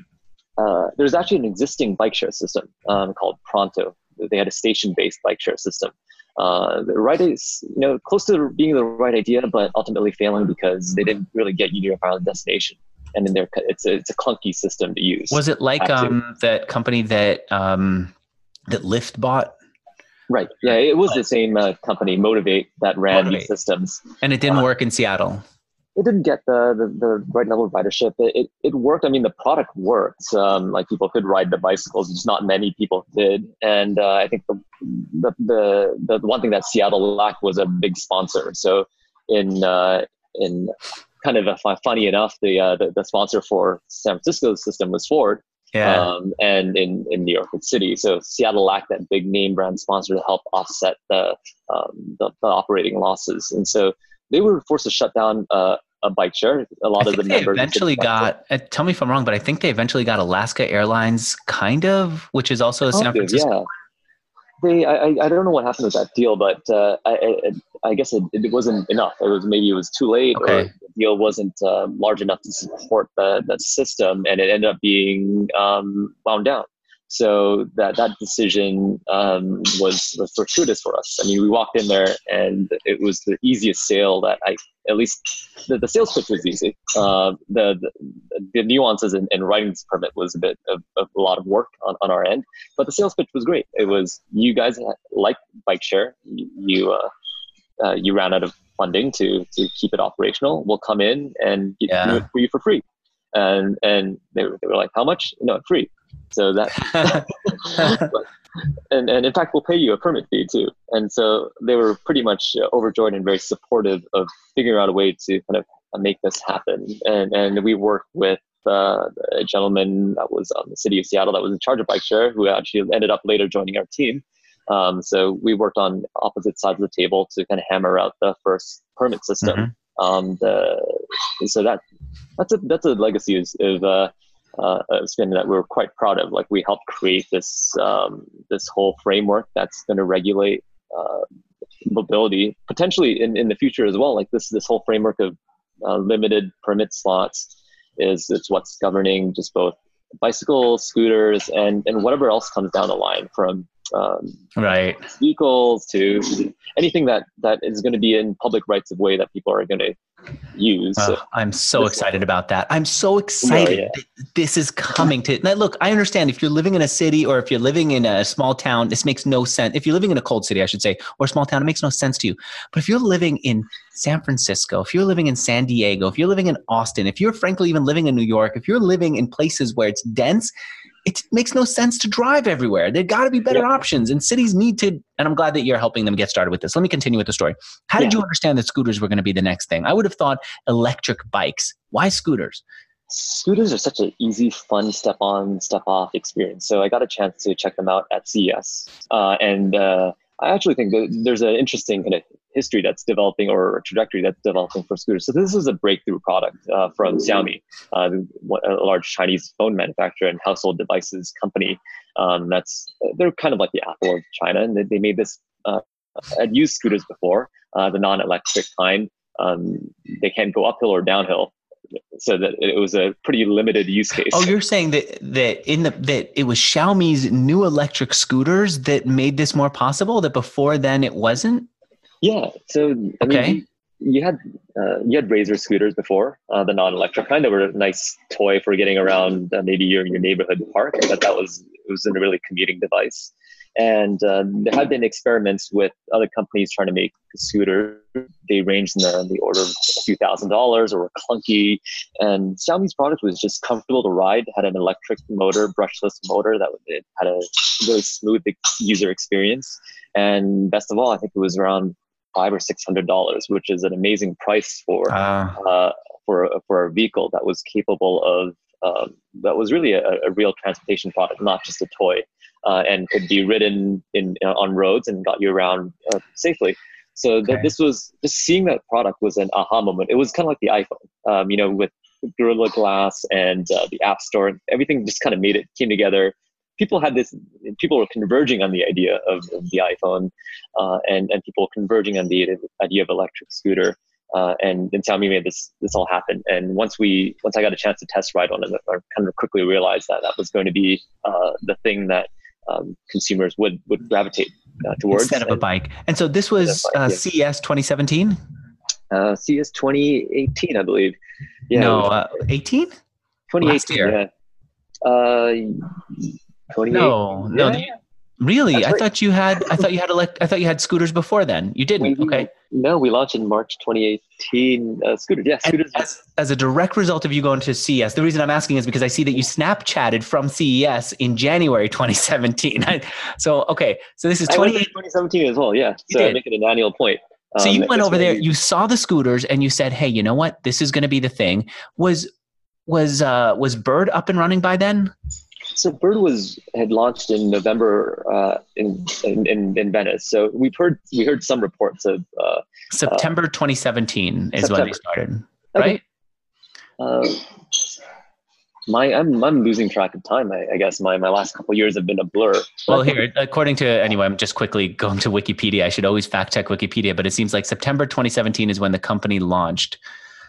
bike share system called Pronto. They had a station-based bike share system. The right is close to being the right idea, but ultimately failing because they didn't really get you to your final destination. And it's a clunky system to use. Was it like that company that Lyft bought? Right. Yeah, it was the same company, Motivate, that ran these systems. And it didn't work in Seattle. It didn't get the right level of ridership. It worked. I mean, the product worked. Like people could ride the bicycles, just not many people did. And I think the one thing that Seattle lacked was a big sponsor. So in kind of funny enough, the sponsor for San Francisco's system was Ford. Yeah. And in New York City. So Seattle lacked that big name brand sponsor to help offset the operating losses. And so they were forced to shut down a bike share. A lot of the members eventually got, tell me if I'm wrong, but I think they eventually got Alaska Airlines, kind of, which is also a San Francisco. Yeah. I don't know what happened with that deal, but I guess it wasn't enough. Maybe it was too late, or the deal wasn't large enough to support that system, and it ended up being wound down. So that decision was fortuitous for us. I mean, we walked in there, and it was the easiest sale that at least the sales pitch was easy. The nuances in writing this permit was a bit of a lot of work on our end, but the sales pitch was great. It was, you guys like bike share. You ran out of funding to keep it operational. We'll come in and do it for you for free. And they were like, how much? No, free. So that, and in fact, we'll pay you a permit fee too. And so they were pretty much overjoyed and very supportive of figuring out a way to kind of make this happen. And we worked with a gentleman that was on the city of Seattle that was in charge of bike share, who actually ended up later joining our team. So we worked on opposite sides of the table to kind of hammer out the first permit system. So that's a legacy of Spin that we're quite proud of. Like, we helped create this whole framework that's going to regulate mobility potentially in the future as well. Like this whole framework of limited permit slots it's what's governing just both bicycles, scooters, and whatever else comes down the line, from right vehicles to anything that is going to be in public rights of way that people are going to use. I'm so excited about that. I'm so excited that this is coming to. Now, look, I understand if you're living in a city or if you're living in a small town, this makes no sense. If you're living in a cold city, I should say, or a small town, it makes no sense to you. But if you're living in San Francisco, if you're living in San Diego, if you're living in Austin, if you're frankly even living in New York, if you're living in places where it's dense, it makes no sense to drive everywhere. There got to be better options, and cities need to. And I'm glad that you're helping them get started with this. Let me continue with the story. How did you understand that scooters were going to be the next thing? I would have thought electric bikes. Why scooters? Scooters are such an easy, fun step on, step off experience. So I got a chance to check them out at CES. And I actually think that there's an interesting kind of history that's developing, or a trajectory that's developing for scooters. So this is a breakthrough product from Xiaomi, a large Chinese phone manufacturer and household devices company. They're kind of like the Apple of China, and they made this. I'd used scooters before, the non-electric kind. They can't go uphill or downhill, so that it was a pretty limited use case. Oh, you're saying that it was Xiaomi's new electric scooters that made this more possible, that before then it wasn't? Yeah. So I mean, you had Razor scooters before, the non-electric kind. They were a nice toy for getting around maybe your neighborhood park, but it was a really commuting device. And there have been experiments with other companies trying to make a scooter. They ranged in the order of a few $1,000s, or were clunky. And Xiaomi's product was just comfortable to ride, had an electric motor, brushless motor, it had a really smooth user experience. And best of all, I think it was around $500 or $600, which is an amazing price for a vehicle that was capable of that was really a real transportation product, not just a toy, and could be ridden on roads and got you around safely. So this was just seeing that product was an aha moment. It was kind of like the iPhone, with Gorilla Glass and the App Store. Everything just kind of came together. People were converging on the idea of the iPhone, and people were converging on the idea of electric scooter. And Xiaomi made this all happen. And once I got a chance to test ride on it, I kind of quickly realized that was going to be the thing that consumers would gravitate towards instead of a bike. And so this was CES 2017? CES 2018, I believe. Yeah. No, 18? 2018. Last year. Yeah. No. Really? Right. I thought you had scooters before then. You didn't. Okay. No, we launched in March 2018. Scooters. Yeah, scooters. As a direct result of you going to CES, the reason I'm asking is because I see that you Snapchatted from CES in January 2017. So this is 2017 as well. Yeah. So I make it an annual point. So you went over there, you saw the scooters, and you said, "Hey, you know what? This is going to be the thing." Was Bird up and running by then? So Bird had launched in November in Venice. So we heard some reports of September 2017 is when they started, right? I'm losing track of time. I guess my last couple of years have been a blur. Well, here, I'm just quickly going to Wikipedia. I should always fact check Wikipedia, but it seems like September 2017 is when the company launched.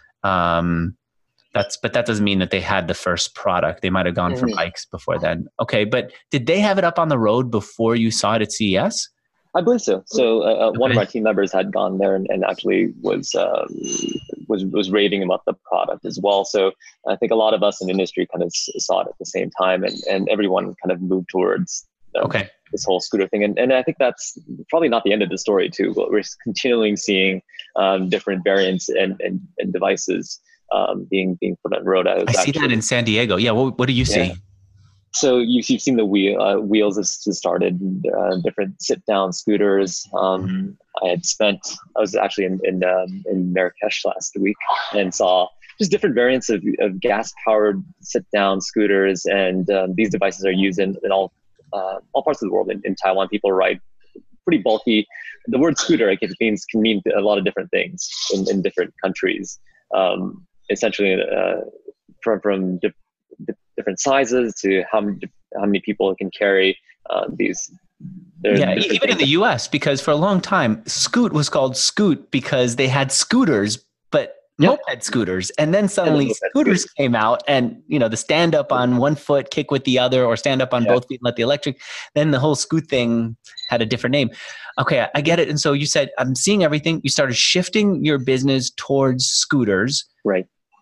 But that doesn't mean that they had the first product. They might have gone for bikes before then. Okay, but did they have it up on the road before you saw it at CES? I believe so. So one of our team members had gone there and actually was raving about the product as well. So I think a lot of us in the industry kind of saw it at the same time, and everyone kind of moved towards this whole scooter thing. And I think that's probably not the end of the story too. But we're continuing seeing different variants and devices being put on the road. I see that in San Diego. Yeah. What do you see? So you've seen the wheels has started, different sit down scooters. I was actually in Marrakesh last week and saw just different variants of gas powered sit down scooters, and these devices are used in all parts of the world. In Taiwan, people ride pretty bulky. The word scooter, like, can mean a lot of different things in different countries. Essentially, from different sizes to how many people it can carry. These. Yeah, even in the U.S., because for a long time, Scoot was called Scoot because they had scooters, but moped scooters, and then suddenly scooters came out, and the stand up on one foot, kick with the other, or stand up on both feet and let the electric. Then the whole Scoot thing had a different name. Okay, I get it. And so you said, I'm seeing everything. You started shifting your business towards scooters, right?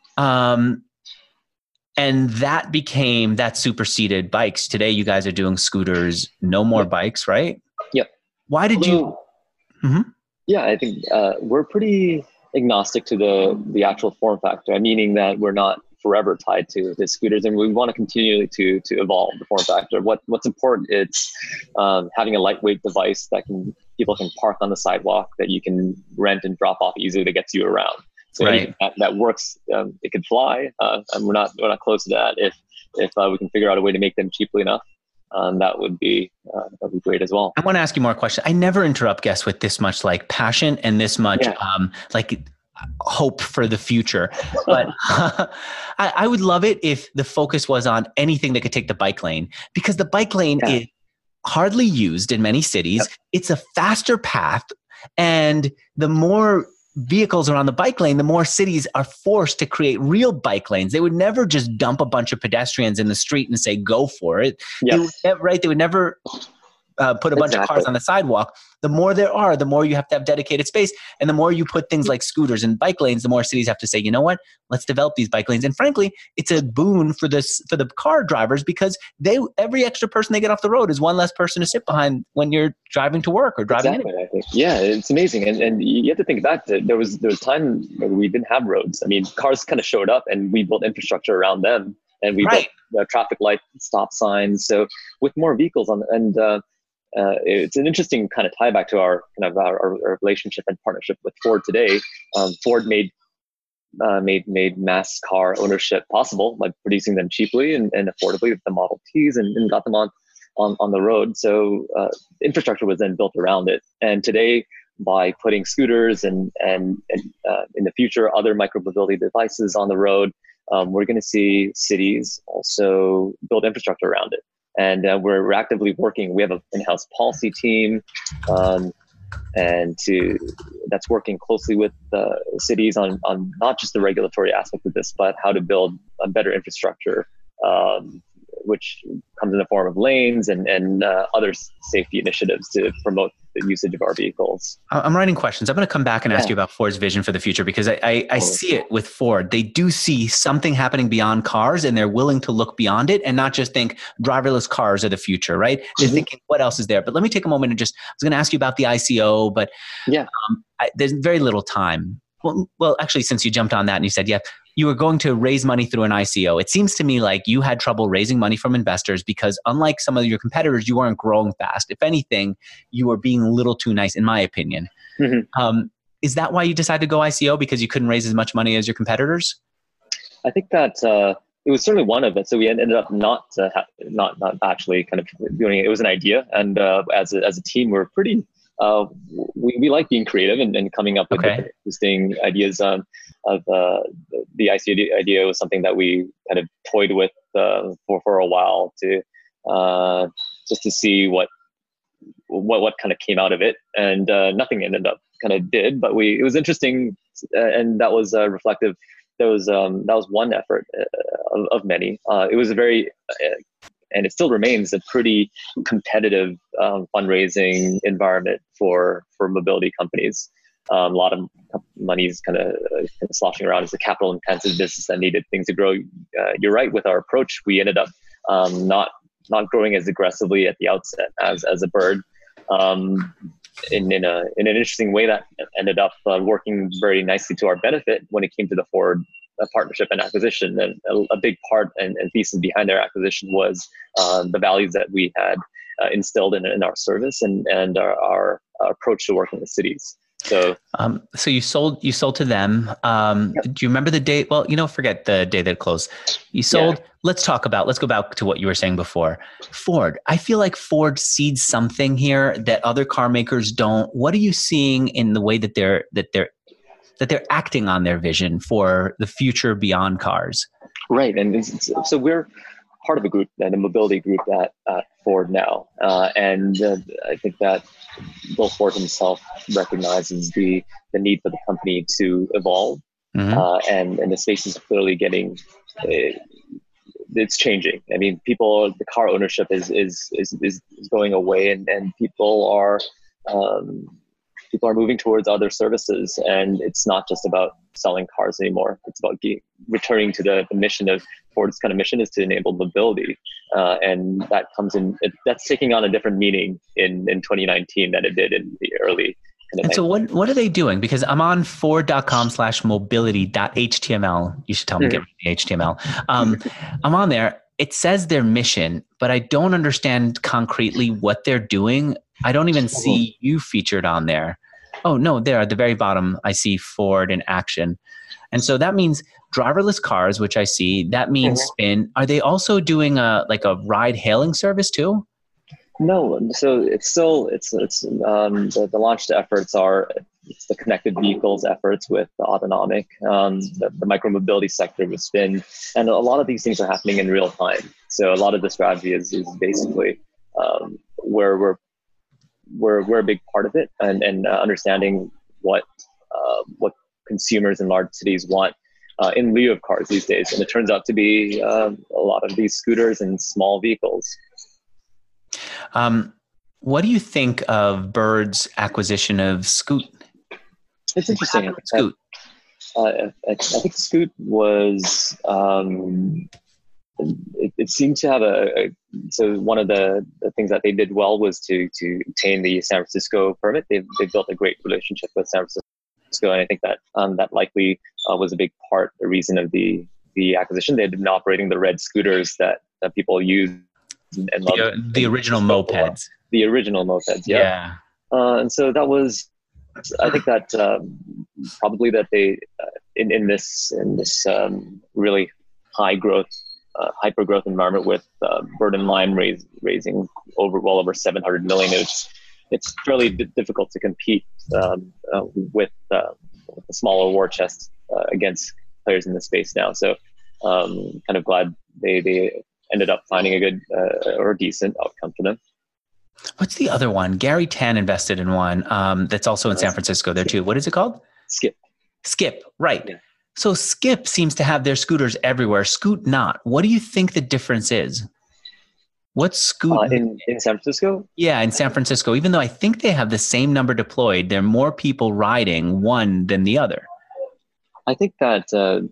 And that superseded bikes. Today, you guys are doing scooters, no more bikes, right? Yep. Why did you? Mm-hmm. Yeah, I think we're pretty agnostic to the actual form factor, meaning that we're not forever tied to the scooters, and we want to continue to evolve the form factor. What's important is having a lightweight device that people can park on the sidewalk, that you can rent and drop off easily, that gets you around. So that works. It could fly, and we're not close to that. If we can figure out a way to make them cheaply enough, that would be great as well. I want to ask you more questions. I never interrupt guests with this much passion and this much hope for the future. But I would love it if the focus was on anything that could take the bike lane, because the bike lane is hardly used in many cities. Yep. It's a faster path, and the more vehicles are on the bike lane, the more cities are forced to create real bike lanes. They would never just dump a bunch of pedestrians in the street and say, go for it. Yep. They would never put a bunch of cars on the sidewalk. The more there are, the more you have to have dedicated space. And the more you put things like scooters and bike lanes, the more cities have to say, you know what, let's develop these bike lanes. And frankly, it's a boon for the car drivers, because every extra person they get off the road is one less person to sit behind when you're driving to work or driving anywhere. I think. Yeah, it's amazing. And you have to think back that there was time where we didn't have roads. I mean, cars kind of showed up and we built infrastructure around them, and we built traffic light, stop signs. So with more vehicles it's an interesting kind of tie back to our relationship and partnership with Ford today. Ford made mass car ownership possible by producing them cheaply and affordably with the Model Ts, and got them on the road. So infrastructure was then built around it. And today, by putting scooters and in the future other micromobility devices on the road, we're going to see cities also build infrastructure around it. And we're actively working. We have an in-house policy team, that's working closely with cities on not just the regulatory aspect of this, but how to build a better infrastructure, which comes in the form of lanes and other safety initiatives to promote the usage of our vehicles. I'm writing questions. I'm going to come back and ask you about Ford's vision for the future, because I see it with Ford. They do see something happening beyond cars, and they're willing to look beyond it and not just think driverless cars are the future, right? They're thinking, what else is there? But let me take a moment and I was going to ask you about the ICO, but there's very little time. Well, actually, since you jumped on that and you said, you were going to raise money through an ICO. It seems to me like you had trouble raising money from investors because, unlike some of your competitors, you weren't growing fast. If anything, you were being a little too nice, in my opinion. Is that why you decided to go ICO, because you couldn't raise as much money as your competitors? I think that it was certainly one of it. So we ended up not actually kind of doing it. It was an idea, and as a team, we're pretty. We like being creative and coming up with interesting ideas. Of the ICO idea was something that we kind of toyed with for a while to just to see what kind of came out of it, and nothing ended up kind of did. But it was interesting, and that was reflective. That was one effort of many. It was a very and it still remains a pretty competitive fundraising environment for mobility companies. A lot of money is kind of sloshing around. It's a capital intensive business that needed things to grow. You're right. With our approach, we ended up not growing as aggressively at the outset as a bird. In an interesting way that ended up working very nicely to our benefit when it came to the Ford partnership and acquisition. And a big part and thesis behind their acquisition was the values that we had instilled in our service and our approach to working with cities. So you sold to them. Yep. Do you remember the date? Well, forget the day that it closed. You sold. Yeah. Let's go back to what you were saying before. Ford. I feel like Ford sees something here that other car makers don't. What are you seeing in the way that they're acting on their vision for the future beyond cars? Right, and so we're part of a group, a mobility group at Ford now, and I think that Bill Ford himself recognizes the need for the company to evolve, and the space is clearly getting, it's changing. I mean, the car ownership is going away, and people are moving towards other services, and it's not just about selling cars anymore. It's about returning to the mission of Ford's kind of mission is to enable mobility, and that that's taking on a different meaning in 2019 than it did in the early. And so what are they doing? Because I'm on Ford.com/mobility.html. You should tell me to get the HTML. I'm on there. It says their mission, but I don't understand concretely what they're doing. I don't even see you featured on there. Oh, no, there at the very bottom, I see Ford in action. And so that means driverless cars, which I see. That means Spin. Are they also doing a ride hailing service too? No. So the launched efforts are the connected vehicles efforts with the autonomic, the micromobility sector with Spin. And a lot of these things are happening in real time. So a lot of the strategy is basically where we're a big part of it, and understanding what consumers in large cities want in lieu of cars these days. And it turns out to be a lot of these scooters and small vehicles. What do you think of Bird's acquisition of Scoot? It's interesting. Scoot. I think Scoot was. It seemed to have so one of the things that they did well was to obtain the San Francisco permit. They've built a great relationship with San Francisco, and I think that that likely was a big part, the reason of the acquisition. They had been operating the red scooters that people use and love. The original mopeds. The original mopeds, yeah. And so that was, I think that probably that they in this really high growth. Hyper growth environment with Bird and Lime raising well over 700 million. It's fairly difficult to compete with a smaller war chest against players in the space now. So kind of glad they ended up finding a good or decent outcome for them. What's the other one? Gary Tan invested in one that's also in San Francisco there too. What is it called? Skip, right. Yeah. So Skip seems to have their scooters everywhere. Scoot not. What do you think the difference is? What's Scoot? In San Francisco? Yeah, in San Francisco. Even though I think they have the same number deployed, there are more people riding one than the other. I think that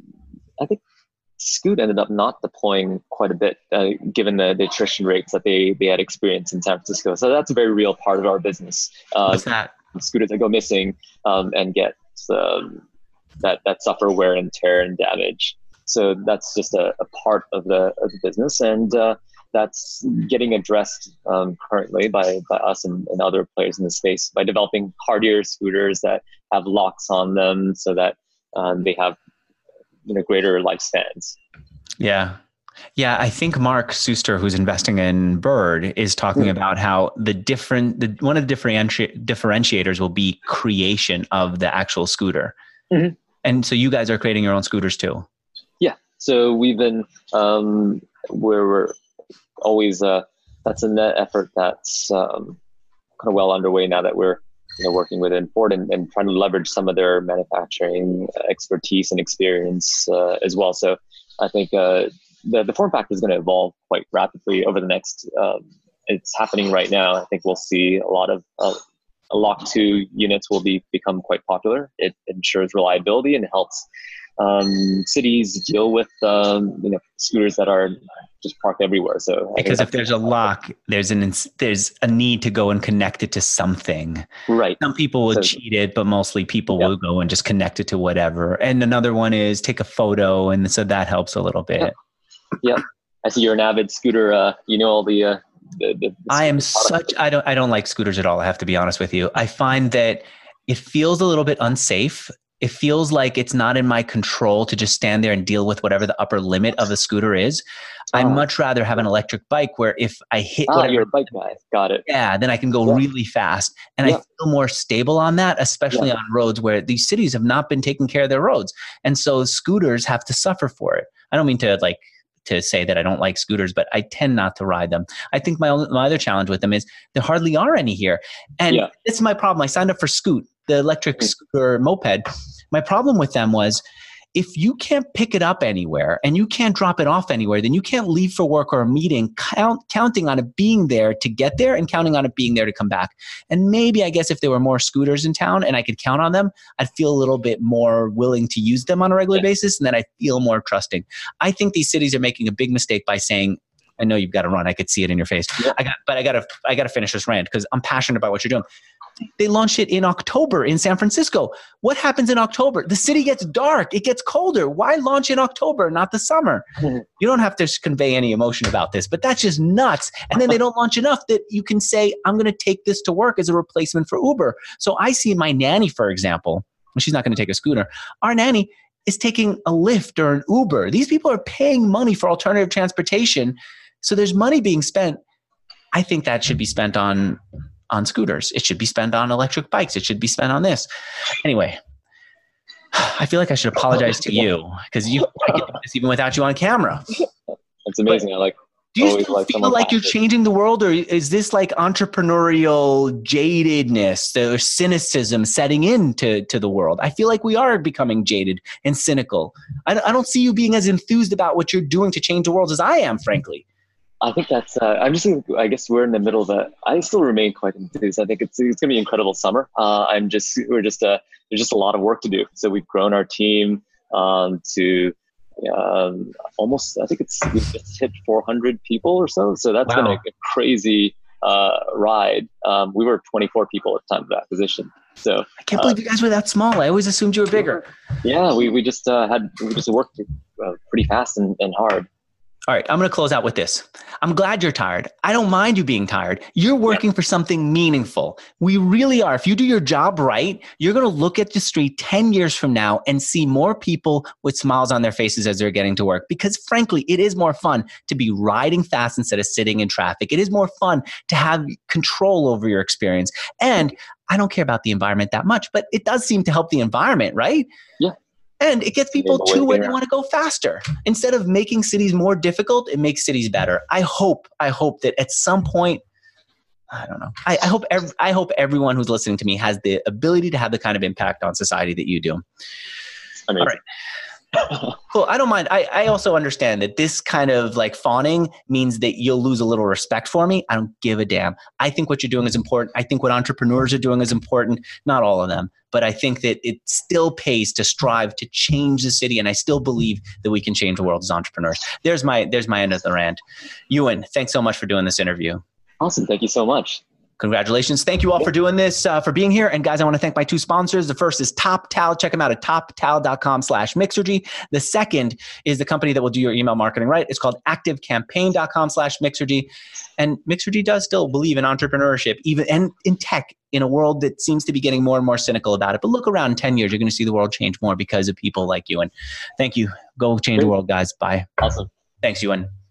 Scoot ended up not deploying quite a bit, given the attrition rates that they had experienced in San Francisco. So that's a very real part of our business. What's that? Scooters that go missing and get that suffer wear and tear and damage. So that's just a part of the business, and that's getting addressed currently by us and other players in the space by developing hardier scooters that have locks on them so that they have greater lifespans. Yeah. I think Mark Suster, who's investing in Bird, is talking about how one of the differentiators will be creation of the actual scooter. Mm-hmm. And so you guys are creating your own scooters too. Yeah. So we've been, we're always, that's a net effort that's kind of well underway now that we're working within Ford and trying to leverage some of their manufacturing expertise and experience as well. So I think the form factor is going to evolve quite rapidly over the next, it's happening right now. I think we'll see a lot of Lock 2 units will become quite popular. It ensures reliability and helps cities deal with scooters that are just park everywhere. So because if there's a lock, there's a need to go and connect it to something. Right. Some people will cheat it, but mostly people will go and just connect it to whatever. And another one is take a photo, and so that helps a little bit. Yeah. I see you're an avid scooter. You know all the I am such. I don't like scooters at all. I have to be honest with you. I find that it feels a little bit unsafe. It feels like it's not in my control to just stand there and deal with whatever the upper limit of the scooter is. I'd much rather have an electric bike where if I hit whatever, you're a bike guy. Got it. Yeah, then I can go really fast. And I feel more stable on that, especially on roads where these cities have not been taking care of their roads. And so scooters have to suffer for it. I don't mean to say that I don't like scooters, but I tend not to ride them. I think my other challenge with them is there hardly are any here. And it's my problem. I signed up for Scoot, the electric scooter moped. My problem with them was if you can't pick it up anywhere and you can't drop it off anywhere, then you can't leave for work or a meeting counting on it being there to get there and counting on it being there to come back. And maybe, I guess, if there were more scooters in town and I could count on them, I'd feel a little bit more willing to use them on a regular basis, and then I feel more trusting. I think these cities are making a big mistake by saying, I know you've got to run. I could see it in your face. But I got to finish this rant because I'm passionate about what you're doing. They launched it in October in San Francisco. What happens in October? The city gets dark. It gets colder. Why launch in October, not the summer? You don't have to convey any emotion about this, but that's just nuts. And then they don't launch enough that you can say, I'm going to take this to work as a replacement for Uber. So I see my nanny, for example, she's not going to take a scooter. Our nanny is taking a Lyft or an Uber. These people are paying money for alternative transportation. So there's money being spent. I think that should be spent on scooters. It should be spent on electric bikes. It should be spent on this. Anyway, I feel like I should apologize to you because I can do this even without you on camera. That's amazing. Do you still feel like you're changing the world, or is this like entrepreneurial jadedness or cynicism setting into the world? I feel like we are becoming jaded and cynical. I don't see you being as enthused about what you're doing to change the world as I am, frankly. I think that's, I guess we're in the middle of that. I still remain quite enthused. I think it's going to be an incredible summer. There's just a lot of work to do. So we've grown our team to almost, I think we just hit 400 people or so. So that's been a crazy ride. We were 24 people at the time of acquisition. So I can't believe you guys were that small. I always assumed you were bigger. Yeah, we just worked pretty fast and hard. All right, I'm going to close out with this. I'm glad you're tired. I don't mind you being tired. You're working for something meaningful. We really are. If you do your job right, you're going to look at the street 10 years from now and see more people with smiles on their faces as they're getting to work. Because frankly, it is more fun to be riding fast instead of sitting in traffic. It is more fun to have control over your experience. And I don't care about the environment that much, but it does seem to help the environment, right? Yeah. And it gets people to where they want to go faster. Instead of making cities more difficult, it makes cities better. I hope that at some point, I don't know. I hope everyone who's listening to me has the ability to have the kind of impact on society that you do. Amazing. All right. Cool. I don't mind. I also understand that this kind of like fawning means that you'll lose a little respect for me. I don't give a damn. I think what you're doing is important. I think what entrepreneurs are doing is important. Not all of them, but I think that it still pays to strive to change the city. And I still believe that we can change the world as entrepreneurs. There's my end of the rant. Ewan, thanks so much for doing this interview. Awesome. Thank you so much. Congratulations. Thank you all for doing this, for being here. And guys, I want to thank my two sponsors. The first is TopTal. Check them out at toptal.com/Mixergy. The second is the company that will do your email marketing right. It's called activecampaign.com/Mixergy. And Mixergy does still believe in entrepreneurship, even and in tech, in a world that seems to be getting more and more cynical about it. But look around in 10 years, you're going to see the world change more because of people like you. And thank you. Go change the world, guys. Bye. Awesome. Thanks, Ewan.